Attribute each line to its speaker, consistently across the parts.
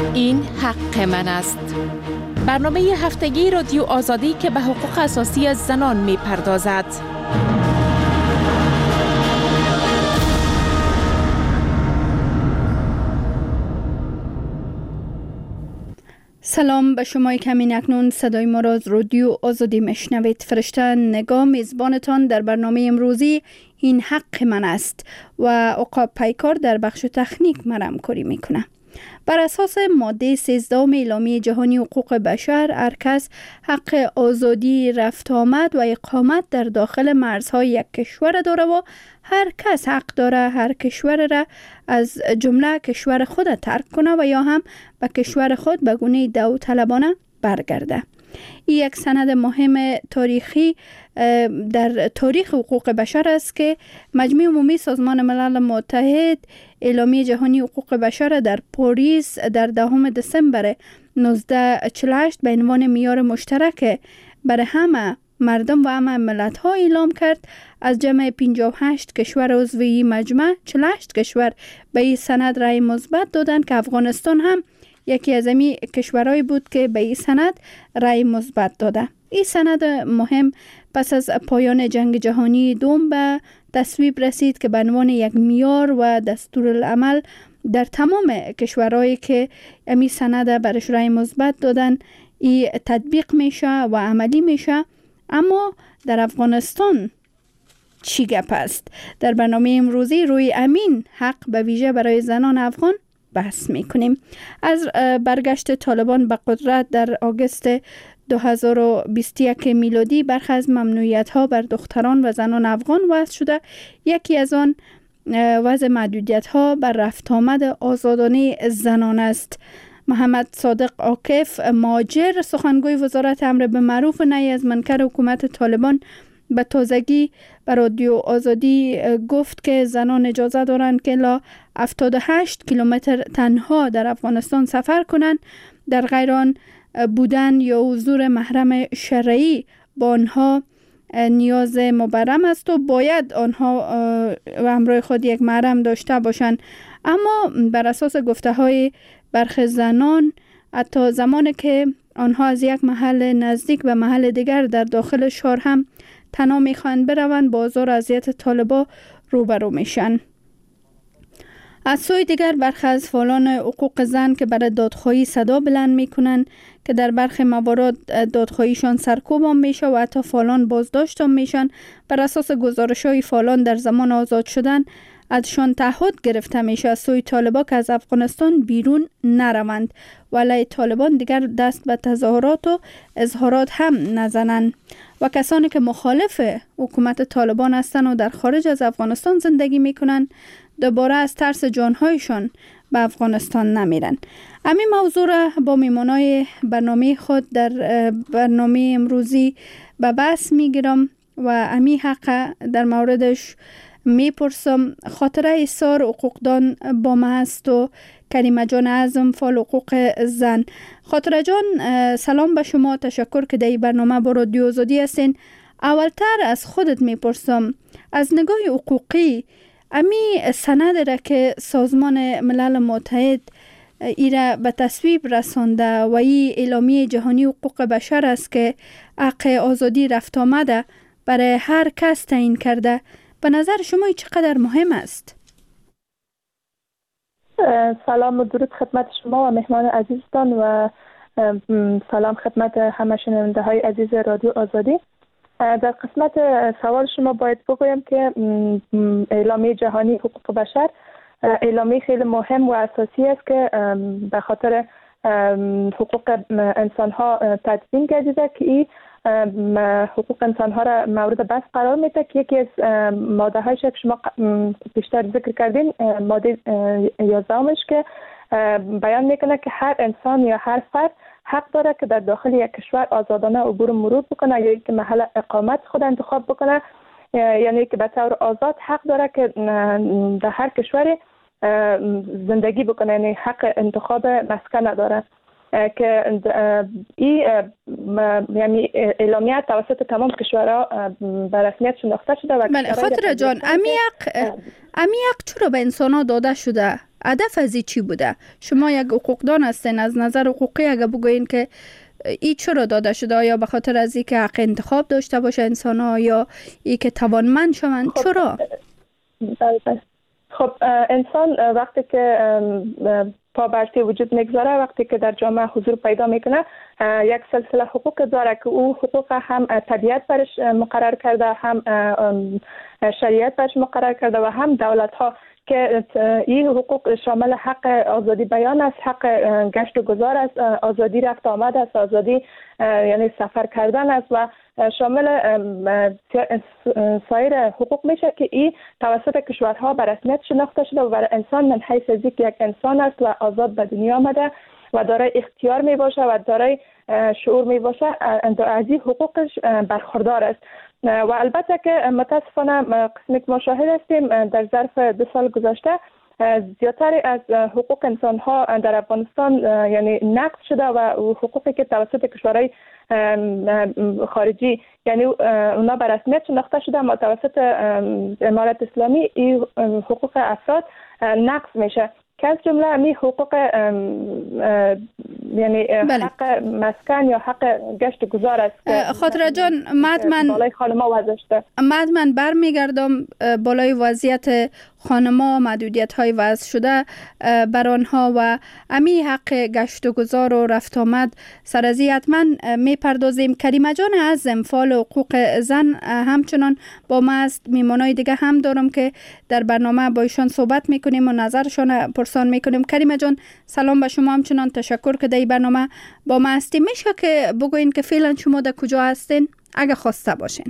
Speaker 1: این حق من است. برنامه هفتگی رادیو آزادی که به حقوق اساسی از زنان می پردازد.
Speaker 2: سلام به شما که اکنون صدای ما را از رادیو آزادی میشنوید. فرشته نگاه میزبانتان در برنامه امروزی این حق من است و عقاب پیکار در بخش تکنیک همکاری میکنه. بر اساس ماده 13 اعلامیه جهانی حقوق بشر، هر کس حق آزادی رفت آمد و اقامت در داخل مرزهای یک کشور داره و هر کس حق داره هر کشور را از جمله کشور خود ترک کنه و یا هم به کشور خود به گونه داوطلبانه برگرده. این یک سند مهم تاریخی در تاریخ حقوق بشر است که مجمع عمومی سازمان ملل متحد اعلامیه جهانی حقوق بشر در پاریس در 10 دسامبر 1948 به عنوان معیار مشترک برای همه مردم و همه ملت‌ها اعلام کرد. از جمع 58 کشور عضو این مجمع 48 کشور به این سند رأی مثبت دادند که افغانستان هم یکی از این کشورهایی بود که به این سند رأی مثبت داده. این سند مهم پس از پایان جنگ جهانی دوم به تصویب رسید که به عنوان یک معیار و دستورالعمل در تمام کشورهایی که این سند برش رأی مثبت دادن این تطبیق میشه و عملی میشه. اما در افغانستان چی گپ است؟ در برنامه امروزی روی امین حق به ویژه برای زنان افغان بحث میکنیم. از برگشت طالبان به قدرت در آگوست 2021 میلادی برخی از ممنوعیت ها بر دختران و زنان افغان وضع شده. یکی از آن وضع محدودیت ها بر رفت آمد آزادانه زنان است. محمد صادق عاکف مهاجر سخنگوی وزارت امر بالمعروف و نهی از منکر حکومت طالبان به تازگی به رادیو آزادی گفت که زنان اجازه دارند که الی 78 کیلومتر تنها در افغانستان سفر کنند. در غیر آن بودن یا حضور محرم شرعی با آنها نیاز مبرم است و باید آنها و همراه خود یک محرم داشته باشند. اما بر اساس گفته های برخی زنان حتی زمانی که آنها از یک محل نزدیک به محل دیگر در داخل شهر هم تنها میخواهند بروند با آزار و اذیت طالبان روبرو میشن. از سوی دیگر برخی از فعالان حقوق زن که برای دادخواهی صدا بلند میکنند که در برخی موارد دادخواهیشان سرکوب میشه و حتی فعالان بازداشت میشن. بر اساس گزارش‌های فعالان در زمان آزاد شدن ازشان تعهد گرفته میشه از سوی طالبان که از افغانستان بیرون نروند ولی طالبان دیگر دست به تظاهرات و اظهارات هم نزنند و کسانی که مخالف حکومت طالبان هستند و در خارج از افغانستان زندگی میکنند دوباره از ترس جانهایشان به افغانستان نمیرن. همین موضوع را با میمانای برنامه خود در برنامه امروزی به بحث میگیرم و همین حق در موردش میپرسم. خاطره ایثار حقوقدان با ما هست و کریمه جان اعظم فعال حقوق زن. خاطره جان سلام به شما، تشکر که در این برنامه با رادیو آزادی هستین. اولتر از خودت میپرسم از نگاه حقوقی امی سند را که سازمان ملل متحد ایره به تصویب رسانده و این اعلامیه جهانی حقوق بشر است که حق آزادی رفت آمده برای هر کس تعیین کرده، به نظر شما چقدر مهم است؟
Speaker 3: سلام و درود خدمت شما و مهمان عزیزتان و سلام خدمت همه شنونده های عزیز رادیو آزادی. در قسمت سوال شما باید بگویم که اعلامیه جهانی حقوق بشر اعلامیه خیلی مهم و اساسی است که به خاطر حقوق انسان ها تدوین گردیده که این حقوق انسان ها را مورد بحث قرار میده که یکی از ماده هایش که شما بیشتر ذکر کردین ماده 11 که بیان میکنه که هر انسان یا هر فرد حق داره که در داخل یک کشور آزادانه عبور و مرور بکنه یا که محل اقامت خود انتخاب بکنه، یعنی که به طور آزاد حق داره که در هر کشوری زندگی بکنه، یعنی حق انتخاب مسکن نداره که این یعنی اعلامیه توسط تمام کشورها به رسمیت شناخته شده. و
Speaker 2: خاطر جان امیق چرا به انسان ها داده شده؟ هدف از چی بوده؟ شما یک حقوقدان هستین، از نظر حقوقی اگه بگوین که ای چرا داده شده؟ یا به خاطر از اینکه حق انتخاب داشته باشه انسان ها، یا ای که توانمند شوند؟ چرا؟
Speaker 3: خب انسان وقتی که پابرتی وجود میگذاره، وقتی که در جامعه حضور پیدا میکنه، یک سلسله حقوق داره که او حقوق هم طبیعت برش مقرر کرده، هم شریعت برش مقرر کرده و هم دولت ها، که این حقوق شامل حق آزادی بیان است، حق گشت و گذار است، آزادی رفت آمد است، آزادی یعنی سفر کردن است و شامل سایر حقوق میشه که این توسط کشورها به رسمیت شناخته شده و برای انسان من حیث از یک انسان است و آزاد به دنیا آمده و دارای اختیار می باشه و دارای شعور می باشه، از این حقوقش برخوردار است. و البته که متاسفانه قسمی که ما شاهد هستیم در ظرف 2 سال گذشته زیادتر از حقوق انسان ها در افغانستان یعنی نقض شده و حقوقی که توسط کشورهای خارجی یعنی اونا به رسمیت شناخته شده ما توسط امارت اسلامی، این حقوق افراد نقض میشه که از جمله می حقوق یعنی حق مسکن یا حق گشت گذار است.
Speaker 2: خاطره جان،
Speaker 3: بالای خانما وضع شده.
Speaker 2: من برمیگردم بالای وضعیت خانما، محدودیت های وضع شده بر آنها و امی حق گشت و گذار و رفت آمد سر از حتما میپردازیم. کریمه جان عزیزم، فعال حقوق زن همچنان با ما است. میمانای دیگه هم دارم که در برنامه با ایشان صحبت میکنیم و نظرشان پرسان میکنیم. کریمه جان سلام به شما، همچنان تشکر که در برنامه با ما هستیم. میشه که بگوین که فعلا شما در کجا هستین اگه خواسته باشین؟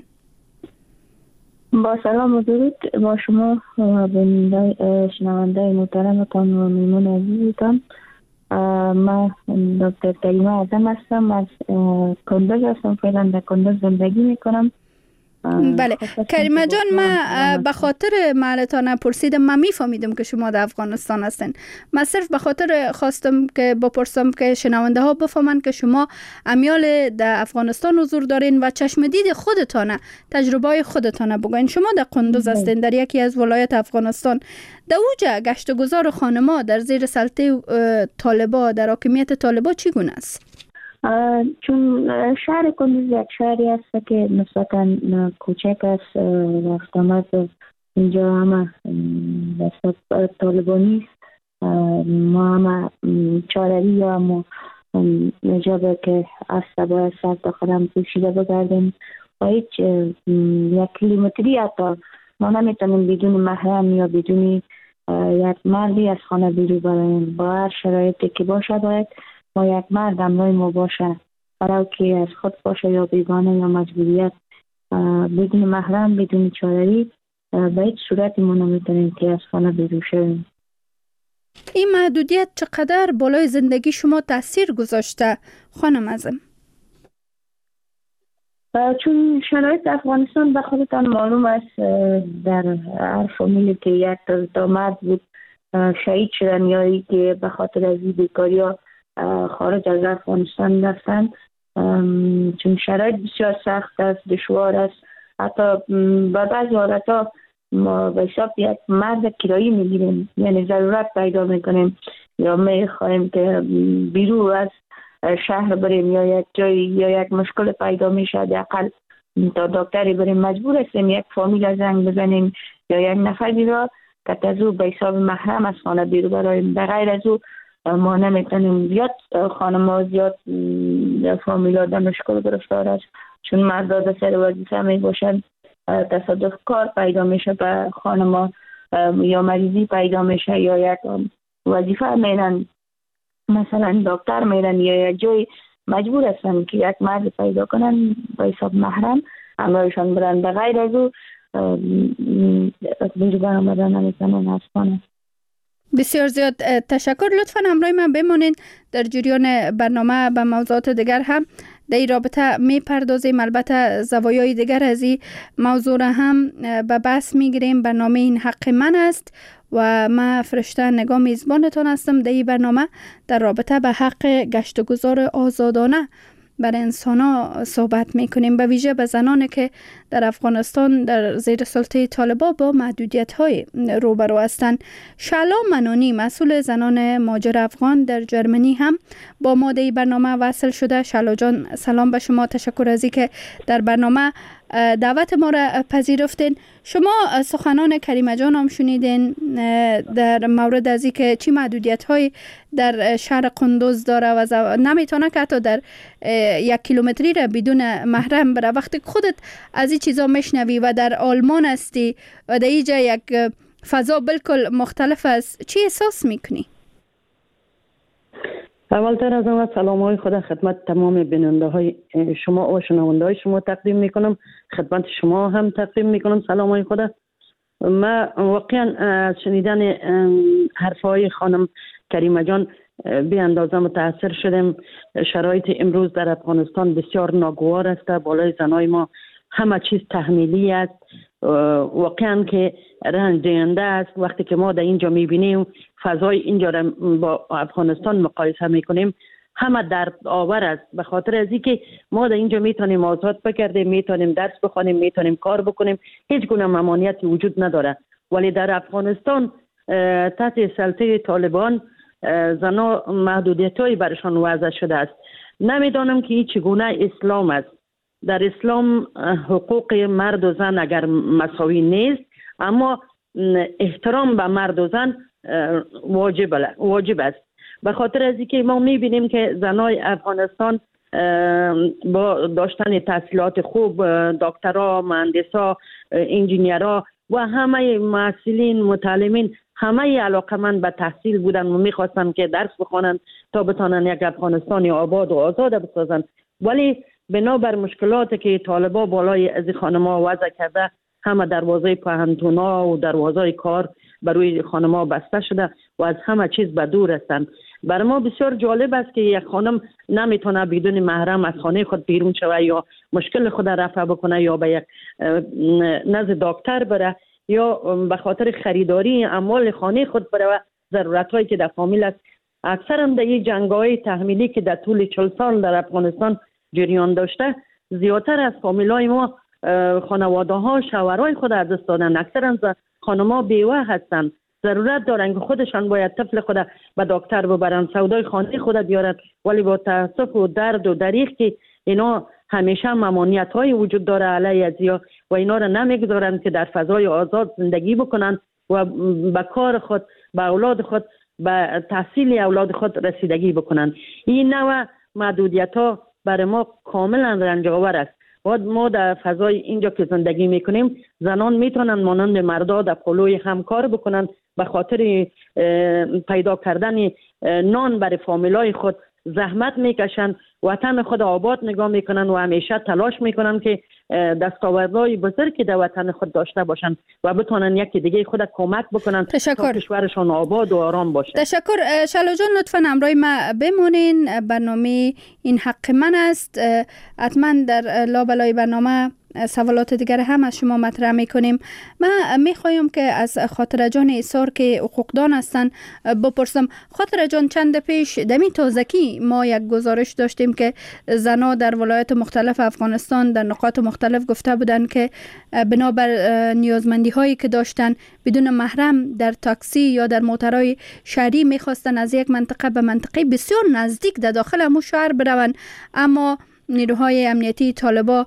Speaker 4: با سلام و درود با شما و شنونده محترمتان و میمون عزیزتان. من دکتر کریمه اعظم هستم، از کندوز هستم، فعلا در کندوز زندگی میکنم.
Speaker 2: بله کریمه جان، من به خاطر محلتان پرسیدم، من میفهمیدم که شما در افغانستان هستین. من صرف به خاطر خواستم که بپرسم که شنونده ها بفهمن که شما امیال در افغانستان حضور دارین و چشم دید خودتانه، تجربه خودتانه بگوین. شما در قندوز هستین، در یکی از ولایت افغانستان. در اوجه گشت و گذار خانما در زیر سلطه طالبا، در حاکمیت طالبا چگونه است؟
Speaker 4: چون شهر کندوز یک شهری است که نسبتاً کوچک است، رفت آمد اینجا همه دست طالبانی است. ما همه چارری یا ما نجابه که است باید سر تا خودم پوشیده بگردیم و هیچ یک کیلومتری حتی ما نمیتونیم بدون محرم یا بدون یک مردی از خانه بیرون برایم. با هر شرایطی که باشه باید ما یک مرد همراه ما باشه، برای که از خود باشه یا بیگانه یا مجبوریت، بدون محرم بدون چاره‌ای به هیچ صورتی ما نمیتونیم که از خانه بیرون شویم.
Speaker 2: این محدودیت چقدر بالای زندگی شما تاثیر گذاشته خانم اعظم؟
Speaker 4: چون شرایط افغانستان به خودتان معلوم است، در هر فامیلی که یک تا مرد بود شهید شدن یا ای که به خاطر از بیکاری ها خارج از افغانستان رفتن، چون شرایط بسیار سخت است، دشوار است. حتی به بعضی حالتا ما به حساب یک مرد کرایی میگیریم، یعنی ضرورت پیدا میکنیم یا میخوایم که بیرون از شهر بریم یا یک جایی یا یک مشکل پیدا میشه، حداقل تا دکتری بریم مجبور هستیم یک فامیل زنگ بزنیم یا یک نفری را که از او به حساب محرم از خانه بیرون برایم. به غیر از او ما نمیتونیم. زیاد خانم‌ها زیاد فامیلا در مشکل گرفتار است، چون مردا در سر وظیفه می باشند، تصادف کار پیدا میشه به خانم‌ها یا مریضی پیدا میشه یا یک وظیفه میرن، مثلا دکتر میرن یا یک جای مجبور هستن که یک مرد پیدا کنن به حساب محرم همراهشان برن. به غیر از او بیرون آمدن نمیتونن از خانه.
Speaker 2: بسیار زیاد تشکر. لطفاً همراه من بمانید، در جریان برنامه به موضوعات دیگر هم در این رابطه می پردازیم. البته زوایای دیگر از این موضوع را هم به بحث می گیریم. برنامه این حق من است و من فرشته نگاه میزبانتان هستم در این برنامه در رابطه به حق گشت و گذار آزادانه بر انسان‌ها صحبت میکنیم، به ویژه به زنانی که در افغانستان در زیر سلطه طالبان با محدودیت‌های روبرو هستند. شعلا منانی مسئول زنان مهاجر افغان در جرمنی هم با ما در برنامه وصل شده. شعلا جان سلام به شما، تشکر از اینکه در برنامه دعوت ما را پذیرفتین. شما سخنان کریمه جان هم شنیدین در مورد از اینکه چی محدودیت‌های در شهر قندوز داره و نمیتونه که حتی در 1 کیلومتری را بدون محرم بره. وقتی خودت از این چیزا میشنوی و در آلمان هستی و در اینجا یک فضا بالکل مختلف است، چی احساس میکنی؟
Speaker 5: اولتر از همه سلام های خدا خدمت تمام بیننده های شما و شنونده های شما تقدیم میکنم، خدمت شما هم تقدیم میکنم سلام های خدا. ما واقعا از شنیدن حرف های خانم کریمه جان بی اندازه متاثر شدم. شرایط امروز در افغانستان بسیار ناگوار است، بالای زنای ما همه چیز تحمیلی است، واقعا که رنج دهنده است. وقتی که ما در اینجا میبینیم فضای اینجا را با افغانستان مقایسه میکنیم همه درد آور است، به خاطر از اینکه ما در اینجا میتونیم آزاد بگردیم، میتونیم درس بخوانیم، میتونیم کار بکنیم، هیچ گونه ممانعتی وجود نداره. ولی در افغانستان تحت سلطه طالبان زنا محدودیت‌هایی برشان وضع شده است. نمیدانم که این چگونه اسلام است. در اسلام حقوق مرد و زن اگر مساوی نیست، اما احترام به مرد و زن واجب است. به خاطر از اینکه ما میبینیم که زنای افغانستان با داشتن تحصیلات خوب، دکترا، مهندسا، انجینیرا و همه محصلین، متعلمین همه علاقمند به تحصیل بودن و میخواستن که درس بخوانند تا بتانن یک افغانستانی آباد و آزاد بسازن. ولی بنابر مشکلاتی که طالبان بالای از خانم‌ها وضع کرده، همه دروازه پوهنتون‌ها و دروازه کار برای خانم‌ها بسته شده و از همه چیز به دور هستند. برای ما بسیار جالب است که یک خانم نمیتونه بدون محرم از خانه خود بیرون شود یا مشکل خود رفع بکنه یا به یک نزد دکتر بره یا به خاطر خریداری اموال خانه خود بره و ضرورت‌هایی که در فامیل است. اکثرا در این جنگ‌های تحمیلی که در طول 40 سال در افغانستان جریان داشته، زیادتر از فامیلای ما خانواده ها شوهرای خود از دست دادن. اکثرا خانم‌ها بیوه هستند، ضرورت دارن که خودشان باید طفل خود به دکتر ببرن، سودای خانه خود بیارن، ولی با تاسف و درد و دریغ که اینا همیشه ممانعت های وجود داره علیه ازیا و اینا را نمیگذارن که در فضای آزاد زندگی بکنن و به کار خود، به اولاد خود، به تحصیل اولاد خود رسیدگی بکنن. این نوع محدودیت ها برای ما کاملا رنج آور است. ما در فضای اینجا که زندگی میکنیم زنان میتونن مانند مردا در پلوی هم کار بکنن، به خاطر پیدا کردن نان برای فامیلای خود زحمت میکشن، وطن خود آباد نگاه میکنن و همیشه تلاش میکنن که دستاوردهای بزرگی در وطن خود داشته باشن و بتونن یکی دیگه خود کمک بکنن تا کشورشان آباد و آرام باشه.
Speaker 2: تشکر. شعلا جان لطفاً همراه ما بمونین. برنامه این حق من است. حتما در لابلای برنامه سوالات دیگر هم از شما مطرح میکنیم. من میخوایم که از خاطره جان ایثار که حقوقدان هستن بپرسم. خاطره جان، چند پیش دمی تازگی ما یک گزارش داشتیم که زنها در ولایات مختلف افغانستان در نقاط مختلف گفته بودن که بنابر نیازمندی هایی که داشتن بدون محرم در تاکسی یا در موترهای شهری میخواستن از یک منطقه به منطقه بسیار نزدیک در داخل همون شهر برون، اما نیروهای امنیتی طالبا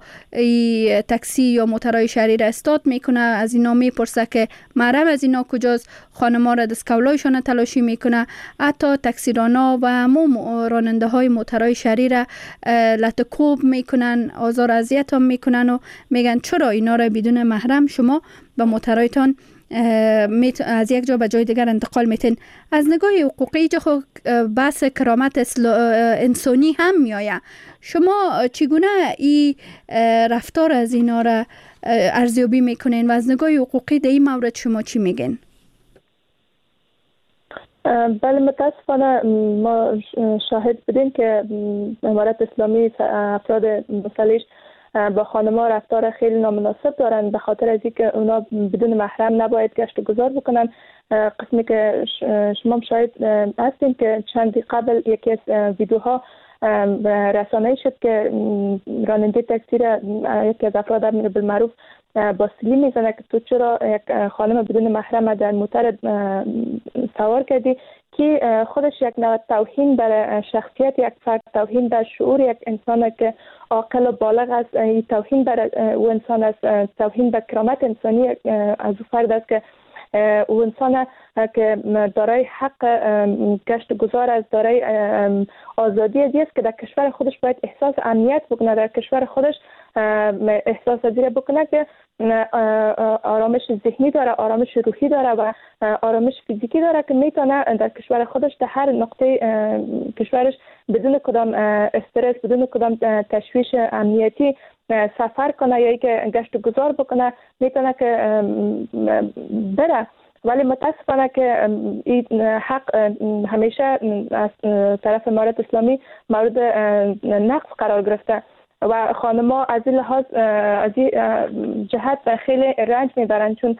Speaker 2: تاکسی یا موترهای شهری را استاد میکنه، از اینا میپرسه که محرم از اینا کجاست، خانما را دستکولایشان تلاشی میکنه، حتی تاکسیرانا و همون راننده های موترهای شهری را لطکوب میکنن، آزار اذیت هم میکنن و میگن چرا اینا را بدون محرم شما به موترهایتان از یک جا به جای دیگر انتقال میتین. از نگاه حقوقی جا بحث کرامت انسانی هم میآید. شما چگونه این رفتار از اینا را ارزیابی میکنین و از نگاه حقوقی در این مورد شما چی میگین؟
Speaker 3: بله، متاسفانه ما شاهد بودیم که امارت اسلامی افراد مسلح با خانم‌ها رفتار خیلی نامناسب دارن، به خاطر از اینکه اونا بدون محرم نباید گشت و گذار بکنن. قسمی که شما شاهد هستیم که چندی قبل یکی از ویدیوها رسانه‌ای شد که راننده تاکسی را یکی از افراد امیر بالمعروف با سیلی میزنه که تو چرا یک خانم بدون محرم در موتر سوار کردی، که خودش یک نوع توهین بر شخصیت یک فرد، توهین بر شعور یک انسان که عاقل و بالغ است، توهین بر او انسان است، توهین به کرامت انسانی از فرد است که او انسان که دارای حق گشت گذار است، دارای آزادی است که در کشور خودش باید احساس امنیت بکنه، در کشور خودش احساس پذیری بکنه که آرامش ذهنی داره، آرامش روحی داره و آرامش فیزیکی داره که میتونه در کشور خودش در هر نقطه کشورش بدون کدام استرس، بدون کدام تشویش امنیتی سفر کنه یا که گشت گذار بکنه، میتونه که بره. ولی متاسفانه که این حق همیشه از طرف امارت اسلامی مورد نقص قرار گرفته و خانم‌ها از این لحاظ از این جهت خیلی رنج میبرن، چون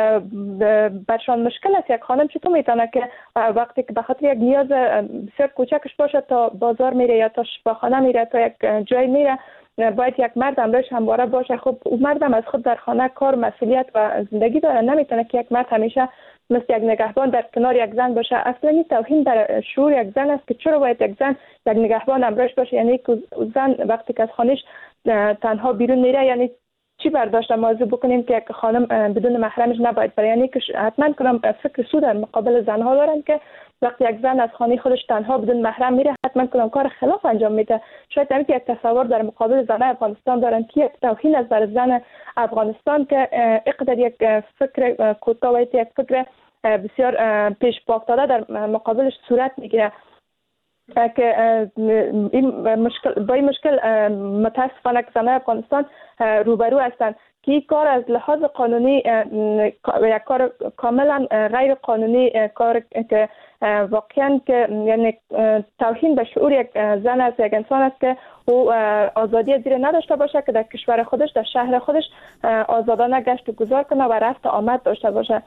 Speaker 3: برشان مشکل است. یک خانم چطور میتونه که وقتی که بخاطر یک نیاز بسیار کوچکش باشه تا بازار میره یا تا شفاخانه میره تا یک جای میره، باید یک مرد همراهش همواره باشه. خب اون مردم از خود در خانه کار، مسئولیت و زندگی داره، نمیتونه که یک مرد همیشه مثل یک نگهبان در کنار یک زن باشه. اصلا این توهین در شعور یک زن است که چرا باید یک زن یک نگهبان همراهش باشه، یعنی که زن وقتی که از خانه‌اش تنها بیرون میره یعنی چی برداشت موضوع بکنیم که یک خانم بدون محرمش نباید بره، یعنی که حتما کنم فکر سو در مقابل زنها دارن که وقتی یک زن از خانه خودش تنها بدون محرم میره حتما کنم کار خلاف انجام میده. شاید همین یک تصور در مقابل زن افغانستان دارن که یک توهین از بر زن افغانستان که اقدر یک فکر کوتاه و یک فکر بسیار پیش پا افتاده در مقابلش صورت میگیره که این مشکل با این مشکل متاسفانه که زنان افغانستان روبرو هستند که این کار از لحاظ قانونی یک کار کاملا غیر قانونی، کار که واقعا که یعنی توهین به شعور یک زن است، یک انسان است که او آزادی زیر نداشته باشه که در کشور خودش، در شهر خودش آزادانه گشت و گذار کنه و رفت آمد داشته باشه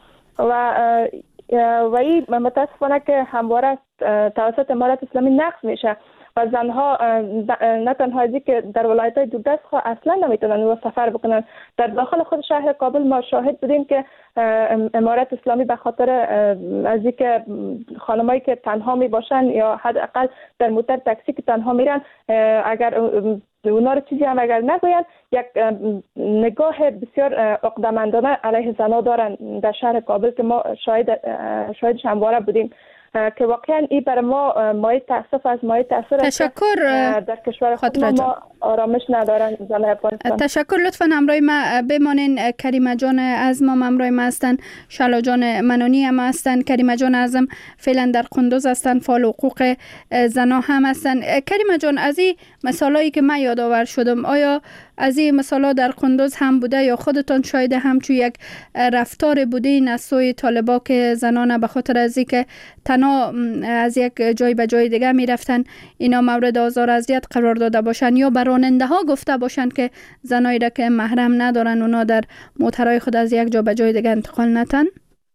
Speaker 3: و این متاسفانه که همواره توسط امارت اسلامی نقض میشه و زنها نه تنها ازی که در ولایت‌های دوردست اصلا نمیتونن سفر بکنن. در داخل خود شهر کابل ما شاهد بودیم که امارت اسلامی به خاطر از اینکه خانمایی که تنها می باشن یا حداقل در موتر تاکسی که تنها میرن، اگر اونا رو چیزی هم اگر نگوین، یک نگاه بسیار عقده‌مندانه علیه زنها دارن در شهر کابل که ما شاهدش همواره بودیم که واقعا این برای ما مایه تاسف از مایه تاثیر
Speaker 2: تشکر.
Speaker 3: در کشور خود ما آرامش ندارن زن افغانستان.
Speaker 2: تشکر. لطفا همراه ما بمانین. کریمه جان از ما همراه ما هستن، شلا جان منونی هم هستن، کریمه جان اعظم فعلا در قندوز هستن، فعال حقوق زنا هم هستن. کریمه جان، از این مثالایی که من یادآور شدم، آیا از این مثالا در قندوز هم بوده یا خودتان شاید همچون یک رفتار بوده این از سوی طالبا که زنان به خاطر از اینکه تنها از یک جای به جای دیگه می رفتن اینا مورد آزار و اذیت قرار داده باشن یا بر راننده ها گفته باشن که زنایی را که محرم ندارن اونا در موترهای خود از یک جا به جای دیگه انتقال نتن؟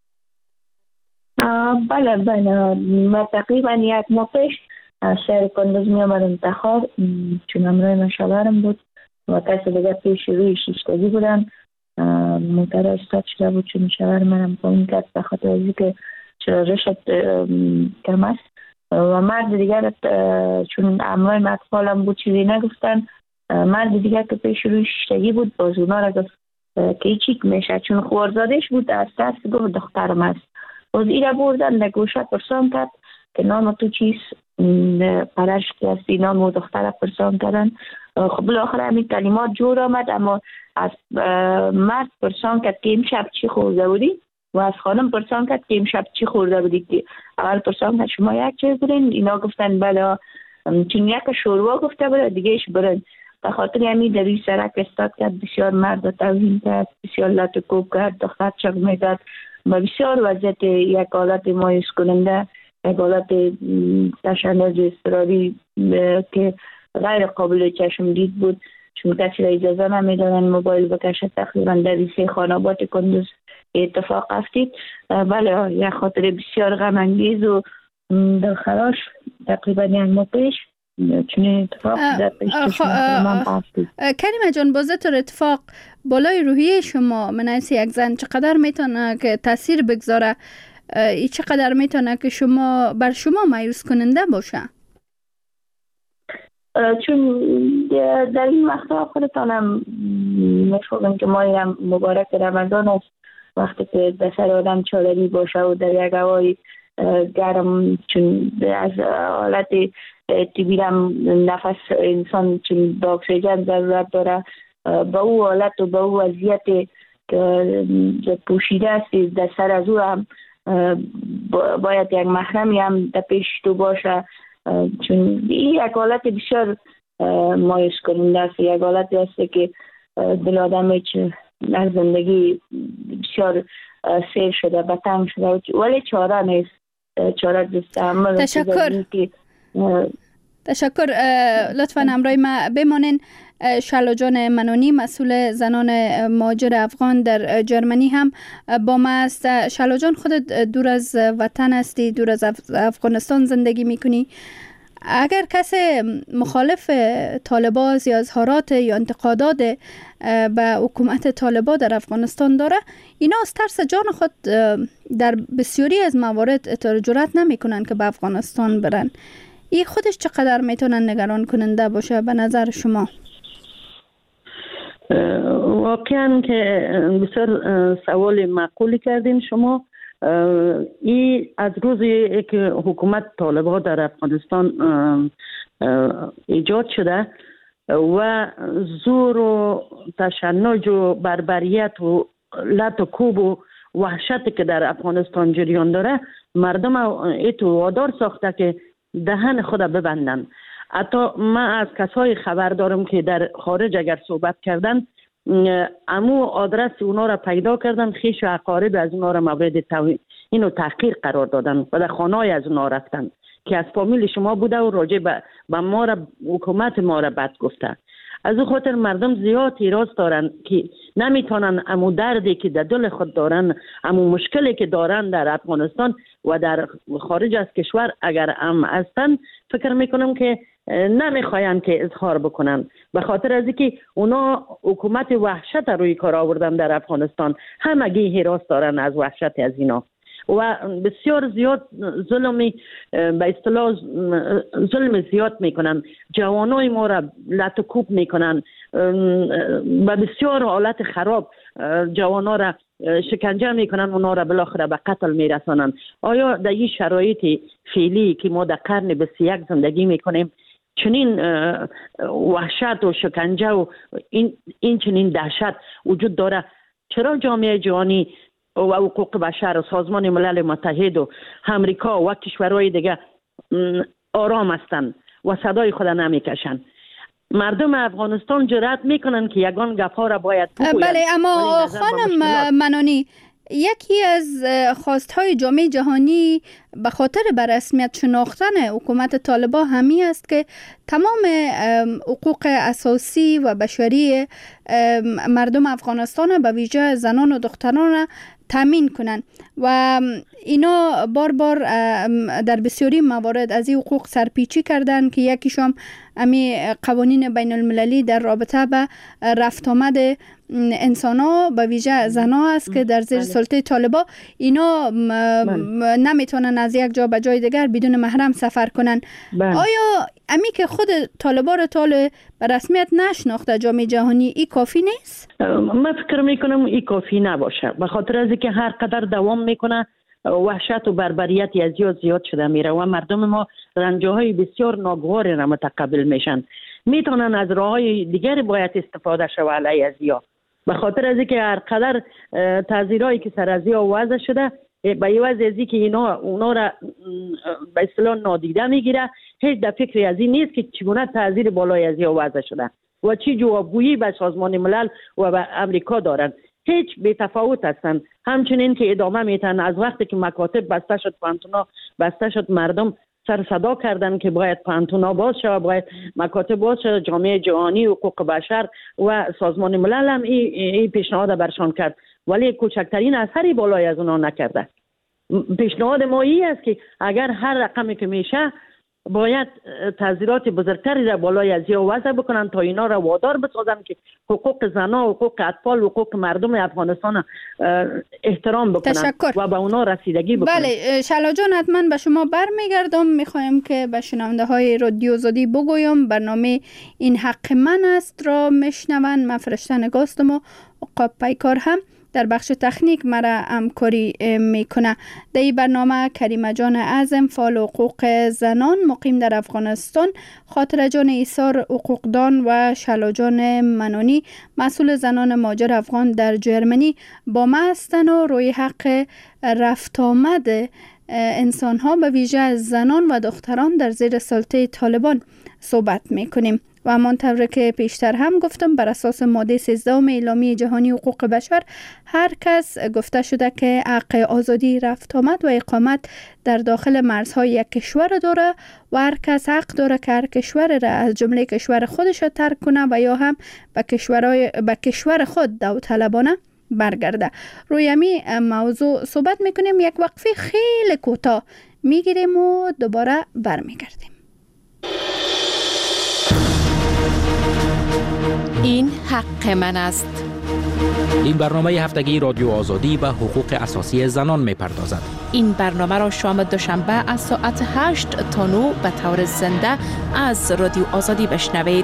Speaker 4: بله ما تقریبا یک ماه پیش شهر قندوز می آمدم تخار، چون همراه من شوهرم بود و کسی دیگه پیش روی شیشتگی بودن. موتر استاد شده بود چون شوهر منم پایین کرد به خاطر از اینکه چرا رشد کم است و مرد دیگر چون همراه من اطفالم بود چیزی نگفتن. مرد دیگر که پیش روی شیشتگی بود باز اونا را گفت که چیک میشه، چون خوارزادش بود از ترس گفت دخترم است. باز ایره بردن نگوشه پرسان کرد که نام تو چیست، پرش که هستی، نام و دختر پرسان کردن. خب بالاخره همین کلمات جور آمد، اما از مرد پرسان کرد که امشب چی خورده بودی و از خانم پرسان کرد که امشب چی خورده بودی. که اول پرسان کرد شما یک چیز بودین، اینا گفتن بله، چون یک شوروا گفته بود دیگهش برن. به خاطر همین در این سرک استاد کرد، بسیار مرد توهین کرد، بسیار لط و کوب کرد، دختر چک میداد و بسیار وضعیت یک حالت مایوس کننده، یک حالت تشنج اضطراری که غیر قابل چشم دید بود، چون کسی را اجازه نمیدادن موبایل بکشه. تقریبا در 3 خانوات کندوز اتفاق افتید. بله، یک خاطر بسیار غم انگیز و دلخراش تقریبا یک ماه پیش چون اتفاق در پیش چشم
Speaker 2: کریمه جان، باز طور اتفاق بالای روحیه شما من حیث یک زن چقدر میتونه که تاثیر بگذاره؟ چقدر میتونه که بر شما مایوس کننده باشه؟
Speaker 4: چون در این وقتا خودتانم میفهمم که ماه مبارک رمضان است، وقتی که در سر آدم چادری باشه و در یک هوای گرم، چون از حالت تیبیرم نفس انسان چون به اکسیژن ضرورت داره، با او حالت و با او وضعیت که پوشیده است در سر از او هم باید یک محرمی هم در پیش تو باشه، چون این یک حالت بسیار مایوس کننده است. یک حالت است که دل آدم از زندگی بسیار سیر شده، بتنگ شده، ولی چاره نیست، چاره دست عمل.
Speaker 2: تشکر. لطفا همراه ما بمانین. شعلا جان منانی، مسئول زنان مهاجر افغان در جرمنی هم با ما است. شعلا جان، خودت دور از وطن هستی، دور از افغانستان زندگی میکنی. اگر کسی مخالف طالبان یا اظهارات یا انتقادات به حکومت طالبان در افغانستان داره، اینا از ترس جان خود در بسیاری از موارد جرأت نمیکنن که به افغانستان برن. این خودش چقدر میتونن نگران کننده باشه به نظر شما؟
Speaker 5: واقعا که بسیار سوال معقولی کردین شما. این از روزی که حکومت طالبان در افغانستان ایجاد شده و زور و تشنج و بربریت و لط و کوب و وحشتی که در افغانستان جریان داره، مردم ایتو وادار ساخته که دهن خود ببندن. حتی من از کسای خبر دارم که در خارج اگر صحبت کردن، امو آدرس اونا را پیدا کردن، خیش و اقارب از اونا را مورد توهین و تحقیر قرار دادن و در خانه‌های از اونا رفتن که از فامیل شما بوده و راجع به ما را، حکومت ما را بد گفته. از او خاطر مردم زیاد اعتراض دارن که نمیتونن امو دردی که در دل خود دارن، امو مشکلی که دارن در افغانستان و در خارج از کشور اگر هم هستن، فکر میکنم که نمیخواین که اظهار بکنن، به خاطر از اینکه اونا حکومت وحشت روی کار آوردن در افغانستان، همگی هراس دارن از وحشت از اینا و بسیار زیاد ظلمی به اصطلاح ظلم زیاد میکنن. جوانای ما را لط و کوب میکنن، به بسیار حالت خراب جوانا را شکنجه میکنن، اونا را بالاخره به قتل میرسانن. آیا در این شرایط فعلی که ما در قرن 21 زندگی میکنیم چنین وحشت و شکنجه و این چنین دهشت وجود داره؟ چرا جامعه جهانی و حقوق بشر و سازمان ملل متحد و امریکا و کشورهای دیگه آرام هستند و صدای خود نمیکشند؟ مردم افغانستان جرأت میکنن که یگان گپا را باید بگویند.
Speaker 2: بله، اما خانم منانی، یکی از خواستهای جامعه جهانی به خاطر به رسمیت شناختن حکومت طالبان همی است که تمام حقوق اساسی و بشری مردم افغانستان به ویژه زنان و دختران تامین کنند و اینا بار بار در بسیاری موارد از این حقوق سرپیچی کردن که یکیشم امی قوانین بین المللی در رابطه به رفت آمد انسان ها به ویژه زن ها است که در زیر سلطه طالبان اینا نمیتونن از یک جا به جای دیگر بدون محرم سفر کنن. آیا امی که خود طالبان را به رسمیت نشناخته جامعه جهانی، ای کافی نیست؟
Speaker 5: من فکر میکنم ای کافی نباشه، به خاطر از اینکه هر قدر دوام میکنه وحشت و بربریت از زیاد شده میره و مردم ما رنجهای بسیار ناگوار را متقبل میشن. میتونن از راههای دیگر باید استفاده شود علیه از یا، به خاطر از اینکه هر قدر تعذیرایی که سر از یا وضع شده به یوز ازی که اونا را به اصطلاح نادیده میگیره، هیچ در فکری از این نیست که چگونه تعذیر بالای از یا وضع شده و چی جوابگویی به سازمان ملل و به امریکا دارن. هیچ بی تفاوت هستن. همچنین که ادامه میتن از وقتی که مکاتب بسته شد، پانتونا بسته شد، مردم سر صدا کردن که باید پانتونا باز شود، باید مکاتب باز شود. جامعه جهانی حقوق بشر و سازمان ملل هم این پیشنهاد برشان کرد، ولی کوچکترین اثری بالای از اونا نکرده. پیشنهاد ما این است که اگر هر رقمی که میشه باید تعزیرات بزرگتری را بالای از یا وضع بکنن تا اینا را وادار بسازن که حقوق زنان، حقوق اطفال، حقوق مردم افغانستان احترام بکنن.
Speaker 2: تشکر.
Speaker 5: و به اونا رسیدگی بکنن.
Speaker 2: بله شعلا جان، حتما به شما برمیگردم. میخوایم که به شنونده های رادیو آزادی بگویم برنامه این حق من است را میشنون. من فرشته نگاستم و عقاب پیکار هم در بخش تکنیک مرا همکاری میکنه. در این برنامه کریمه جان اعظم، فعال حقوق زنان مقیم در افغانستان، خاطره جان ایثار حقوقدان و شعلا جان منانی مسئول زنان مهاجر افغان در جرمنی با ما هستند و روی حق رفت آمد انسان ها به ویژه زنان و دختران در زیر سلطه طالبان صحبت میکنیم. و همانطور که پیشتر هم گفتم، بر اساس ماده 13 اعلامیه جهانی حقوق بشر هر کس گفته شده که حق آزادی رفت آمد و اقامت در داخل مرزهای یک کشور داره و هر کس حق داره که هر کشور را از جمله کشور خودش ترک کنه و یا هم به کشور خود داوطلبانه برگرده. روی همین موضوع صحبت میکنیم. یک وقفه خیلی کوتاه میگیریم و دوباره برمیگردیم.
Speaker 1: این حق من است.
Speaker 6: این برنامه هفتگی رادیو آزادی به حقوق اساسی زنان می‌پردازد.
Speaker 1: این برنامه را شام دوشنبه از ساعت 8 تا 9 به طور زنده از رادیو آزادی بشنوید.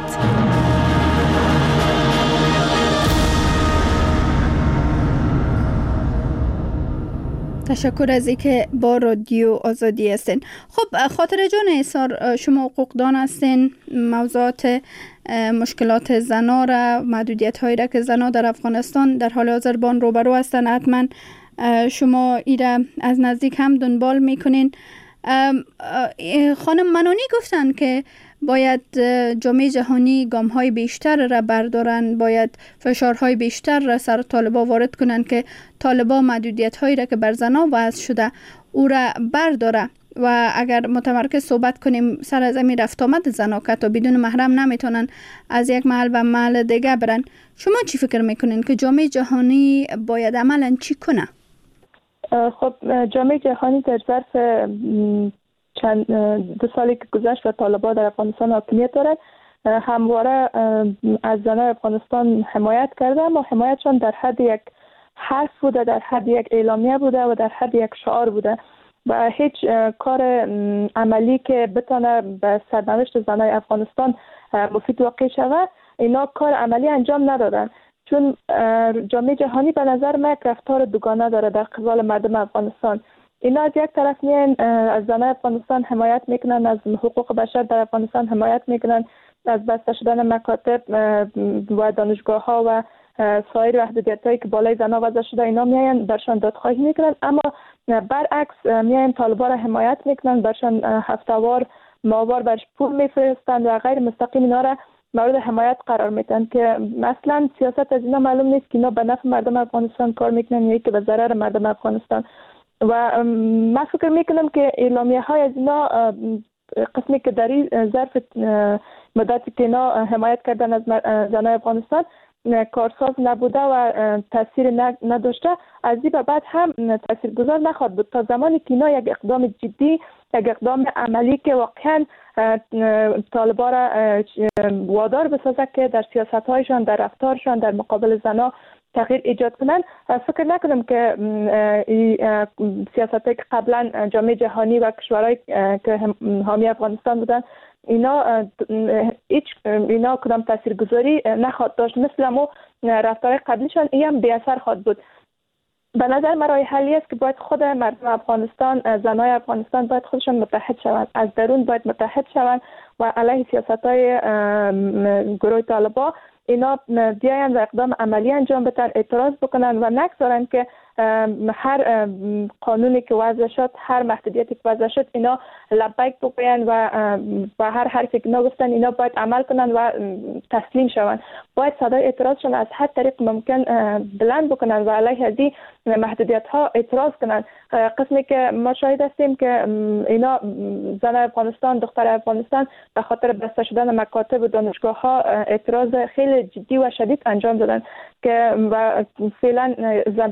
Speaker 2: تشکر از اینکه با رادیو آزادی هستین. خب خاطره جان ایثار، شما حقوقدان هستین. موضوعات مشکلات زنا را، محدودیت هایی را که زنا در افغانستان در حال حاضر با آن روبرو هستند، حتما شما ایره از نزدیک هم دنبال میکنین. خانم منانی گفتن که باید جامعه جهانی گام‌های بیشتر را بردارن، باید فشارهای بیشتر را سر طالبا وارد کنن که طالبا محدودیت‌هایی را که بر زنان وضع شده او را برداره. و اگر متمرکز صحبت کنیم سر از این رفت آمد زنا که تا بدون محرم نمیتونن از یک محل به محل دیگه برن، شما چی فکر میکنین که جامعه جهانی باید عملاً چی کنه؟
Speaker 3: خب جامعه جهانی در ظرف چند 2 سالی که گذشت و طالبان در افغانستان حاکمیت دارد همواره از زنان افغانستان حمایت کرده، اما حمایتشان در حد یک حرف بوده، در حد یک اعلامیه بوده و در حد یک شعار بوده و هیچ کار عملی که بتونه به سرنوشت زنان افغانستان مفید واقع شود اینا کار عملی انجام ندادن. چون جامعه جهانی به نظر من رفتار دوگانه داره در قبال مردم افغانستان. اینا از یک طرف میان از زنان افغانستان حمایت میکنن، از حقوق بشر در افغانستان حمایت میکنن، از بسته شدن مکاتب و دانشگاه ها و سایر محدودیت هایی که بالای زنان وضع شده اینا میان برشان دادخواهی میکنن، اما برعکس میان طالبان را حمایت میکنن، برشان هفتهوار ماهوار برش پول میفرستند و غیر مستقیم اینا را مورد حمایت قرار میدن که مثلا سیاست از اینا معلوم نیست که اینا به نفع مردم افغانستان کار میکنن یا که به ضرر مردم افغانستان. و من فکر میکنم که اعلامیه های از اینا قسمی که در این ظرف مدتی که اینا حمایت کردن از زنان افغانستان کارساز نبوده و تاثیر نداشته، از این به بعد هم تاثیرگذار نخواهد بود تا زمانی که اینا یک اقدام جدی، یک اقدام عملی که واقعا طالبان را وادار بسازه که در سیاست‌هایشان، در رفتارشان در مقابل زنا تغییر ایجاد کنن. فکر نکنم که سیاست‌هایی که قبلا جامعه جهانی و کشورهای که حامی افغانستان بودن اینا کدام تاثیرگذاری نخواهد داشت، مثل همون رفتار قبلیشان این هم بی اثر خواهد بود. به نظر من راه حلی است که باید خود مردم افغانستان، زنای افغانستان باید خودشان متحد شوند، از درون باید متحد شوند و علیه سیاست‌های گروه طالبان اینا بیاین و اقدام عملی انجام بدن، اعتراض بکنن و نگذارن که هر قانونی که وضع شد، هر محدودیتی که وضع شد اینا لبیک بگوین و هر حرفی که نگفتن اینا باید عمل کنن و تسلیم شوند. باید صدای اعتراضشون از هر طریق ممکن بلند بکنن و علیه از این محدودیت ها اعتراض کنن. قسمی که ما شاهد هستیم که اینا زن افغانستان، دختر افغانستان به خاطر بسته شدن مکاتب و دانشگاه ها اعتراض خیلی جدی و شدید انجام دادن که و فعلا زمزمه های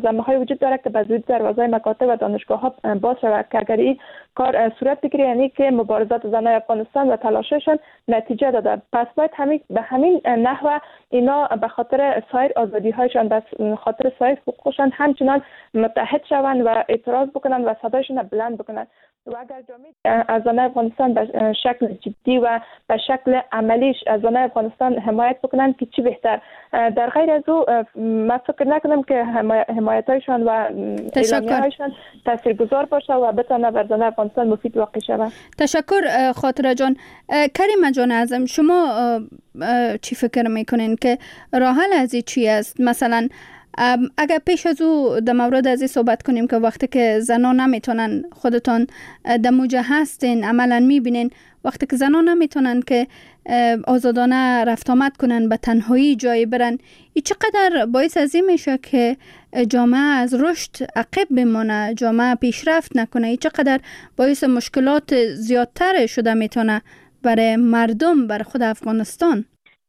Speaker 3: وجود داره که به زودی دروازه مکاتب و دانشگاه ها باز شود که اگر این کار صورت بگیره، یعنی که مبارزات زنان افغانستان و تلاششون نتیجه داده. پس باید به همین نحو اینا به خاطر سایر آزادی هایشان، به خاطر سایر حقوقشان همچنان متحد شوند و اعتراض بکنن و صدایشون بلند بکنن. و اگر جامعه از زنان افغانستان به شکل جدی و به شکل عملیش از زنان افغانستان حمایت بکنن که چی بهتر. در غیر از او من فکر نکنم که حمایتایشان و اعلامیه‌هایشان تاثیرگذار باشه و بتونه بر زنان افغانستان مفید واقع شود.
Speaker 2: تشکر خاطره جان. کریم جان اعظم، شما چی فکر میکنین که راه حل از این چی است؟ مثلا اگر پیش از او در مورد از این صحبت کنیم که وقتی که زنان نمیتونن، خودتان در موجه هستین، عملا میبینین وقتی که زنان نمیتونن که آزادانه رفت آمد کنن، به تنهایی جایی برن، این چقدر باعث از این میشه که جامعه از رشد عقب بمانه، جامعه پیشرفت نکنه، این چقدر باعث مشکلات زیادتر شده میتونه برای مردم، برای خود افغانستان.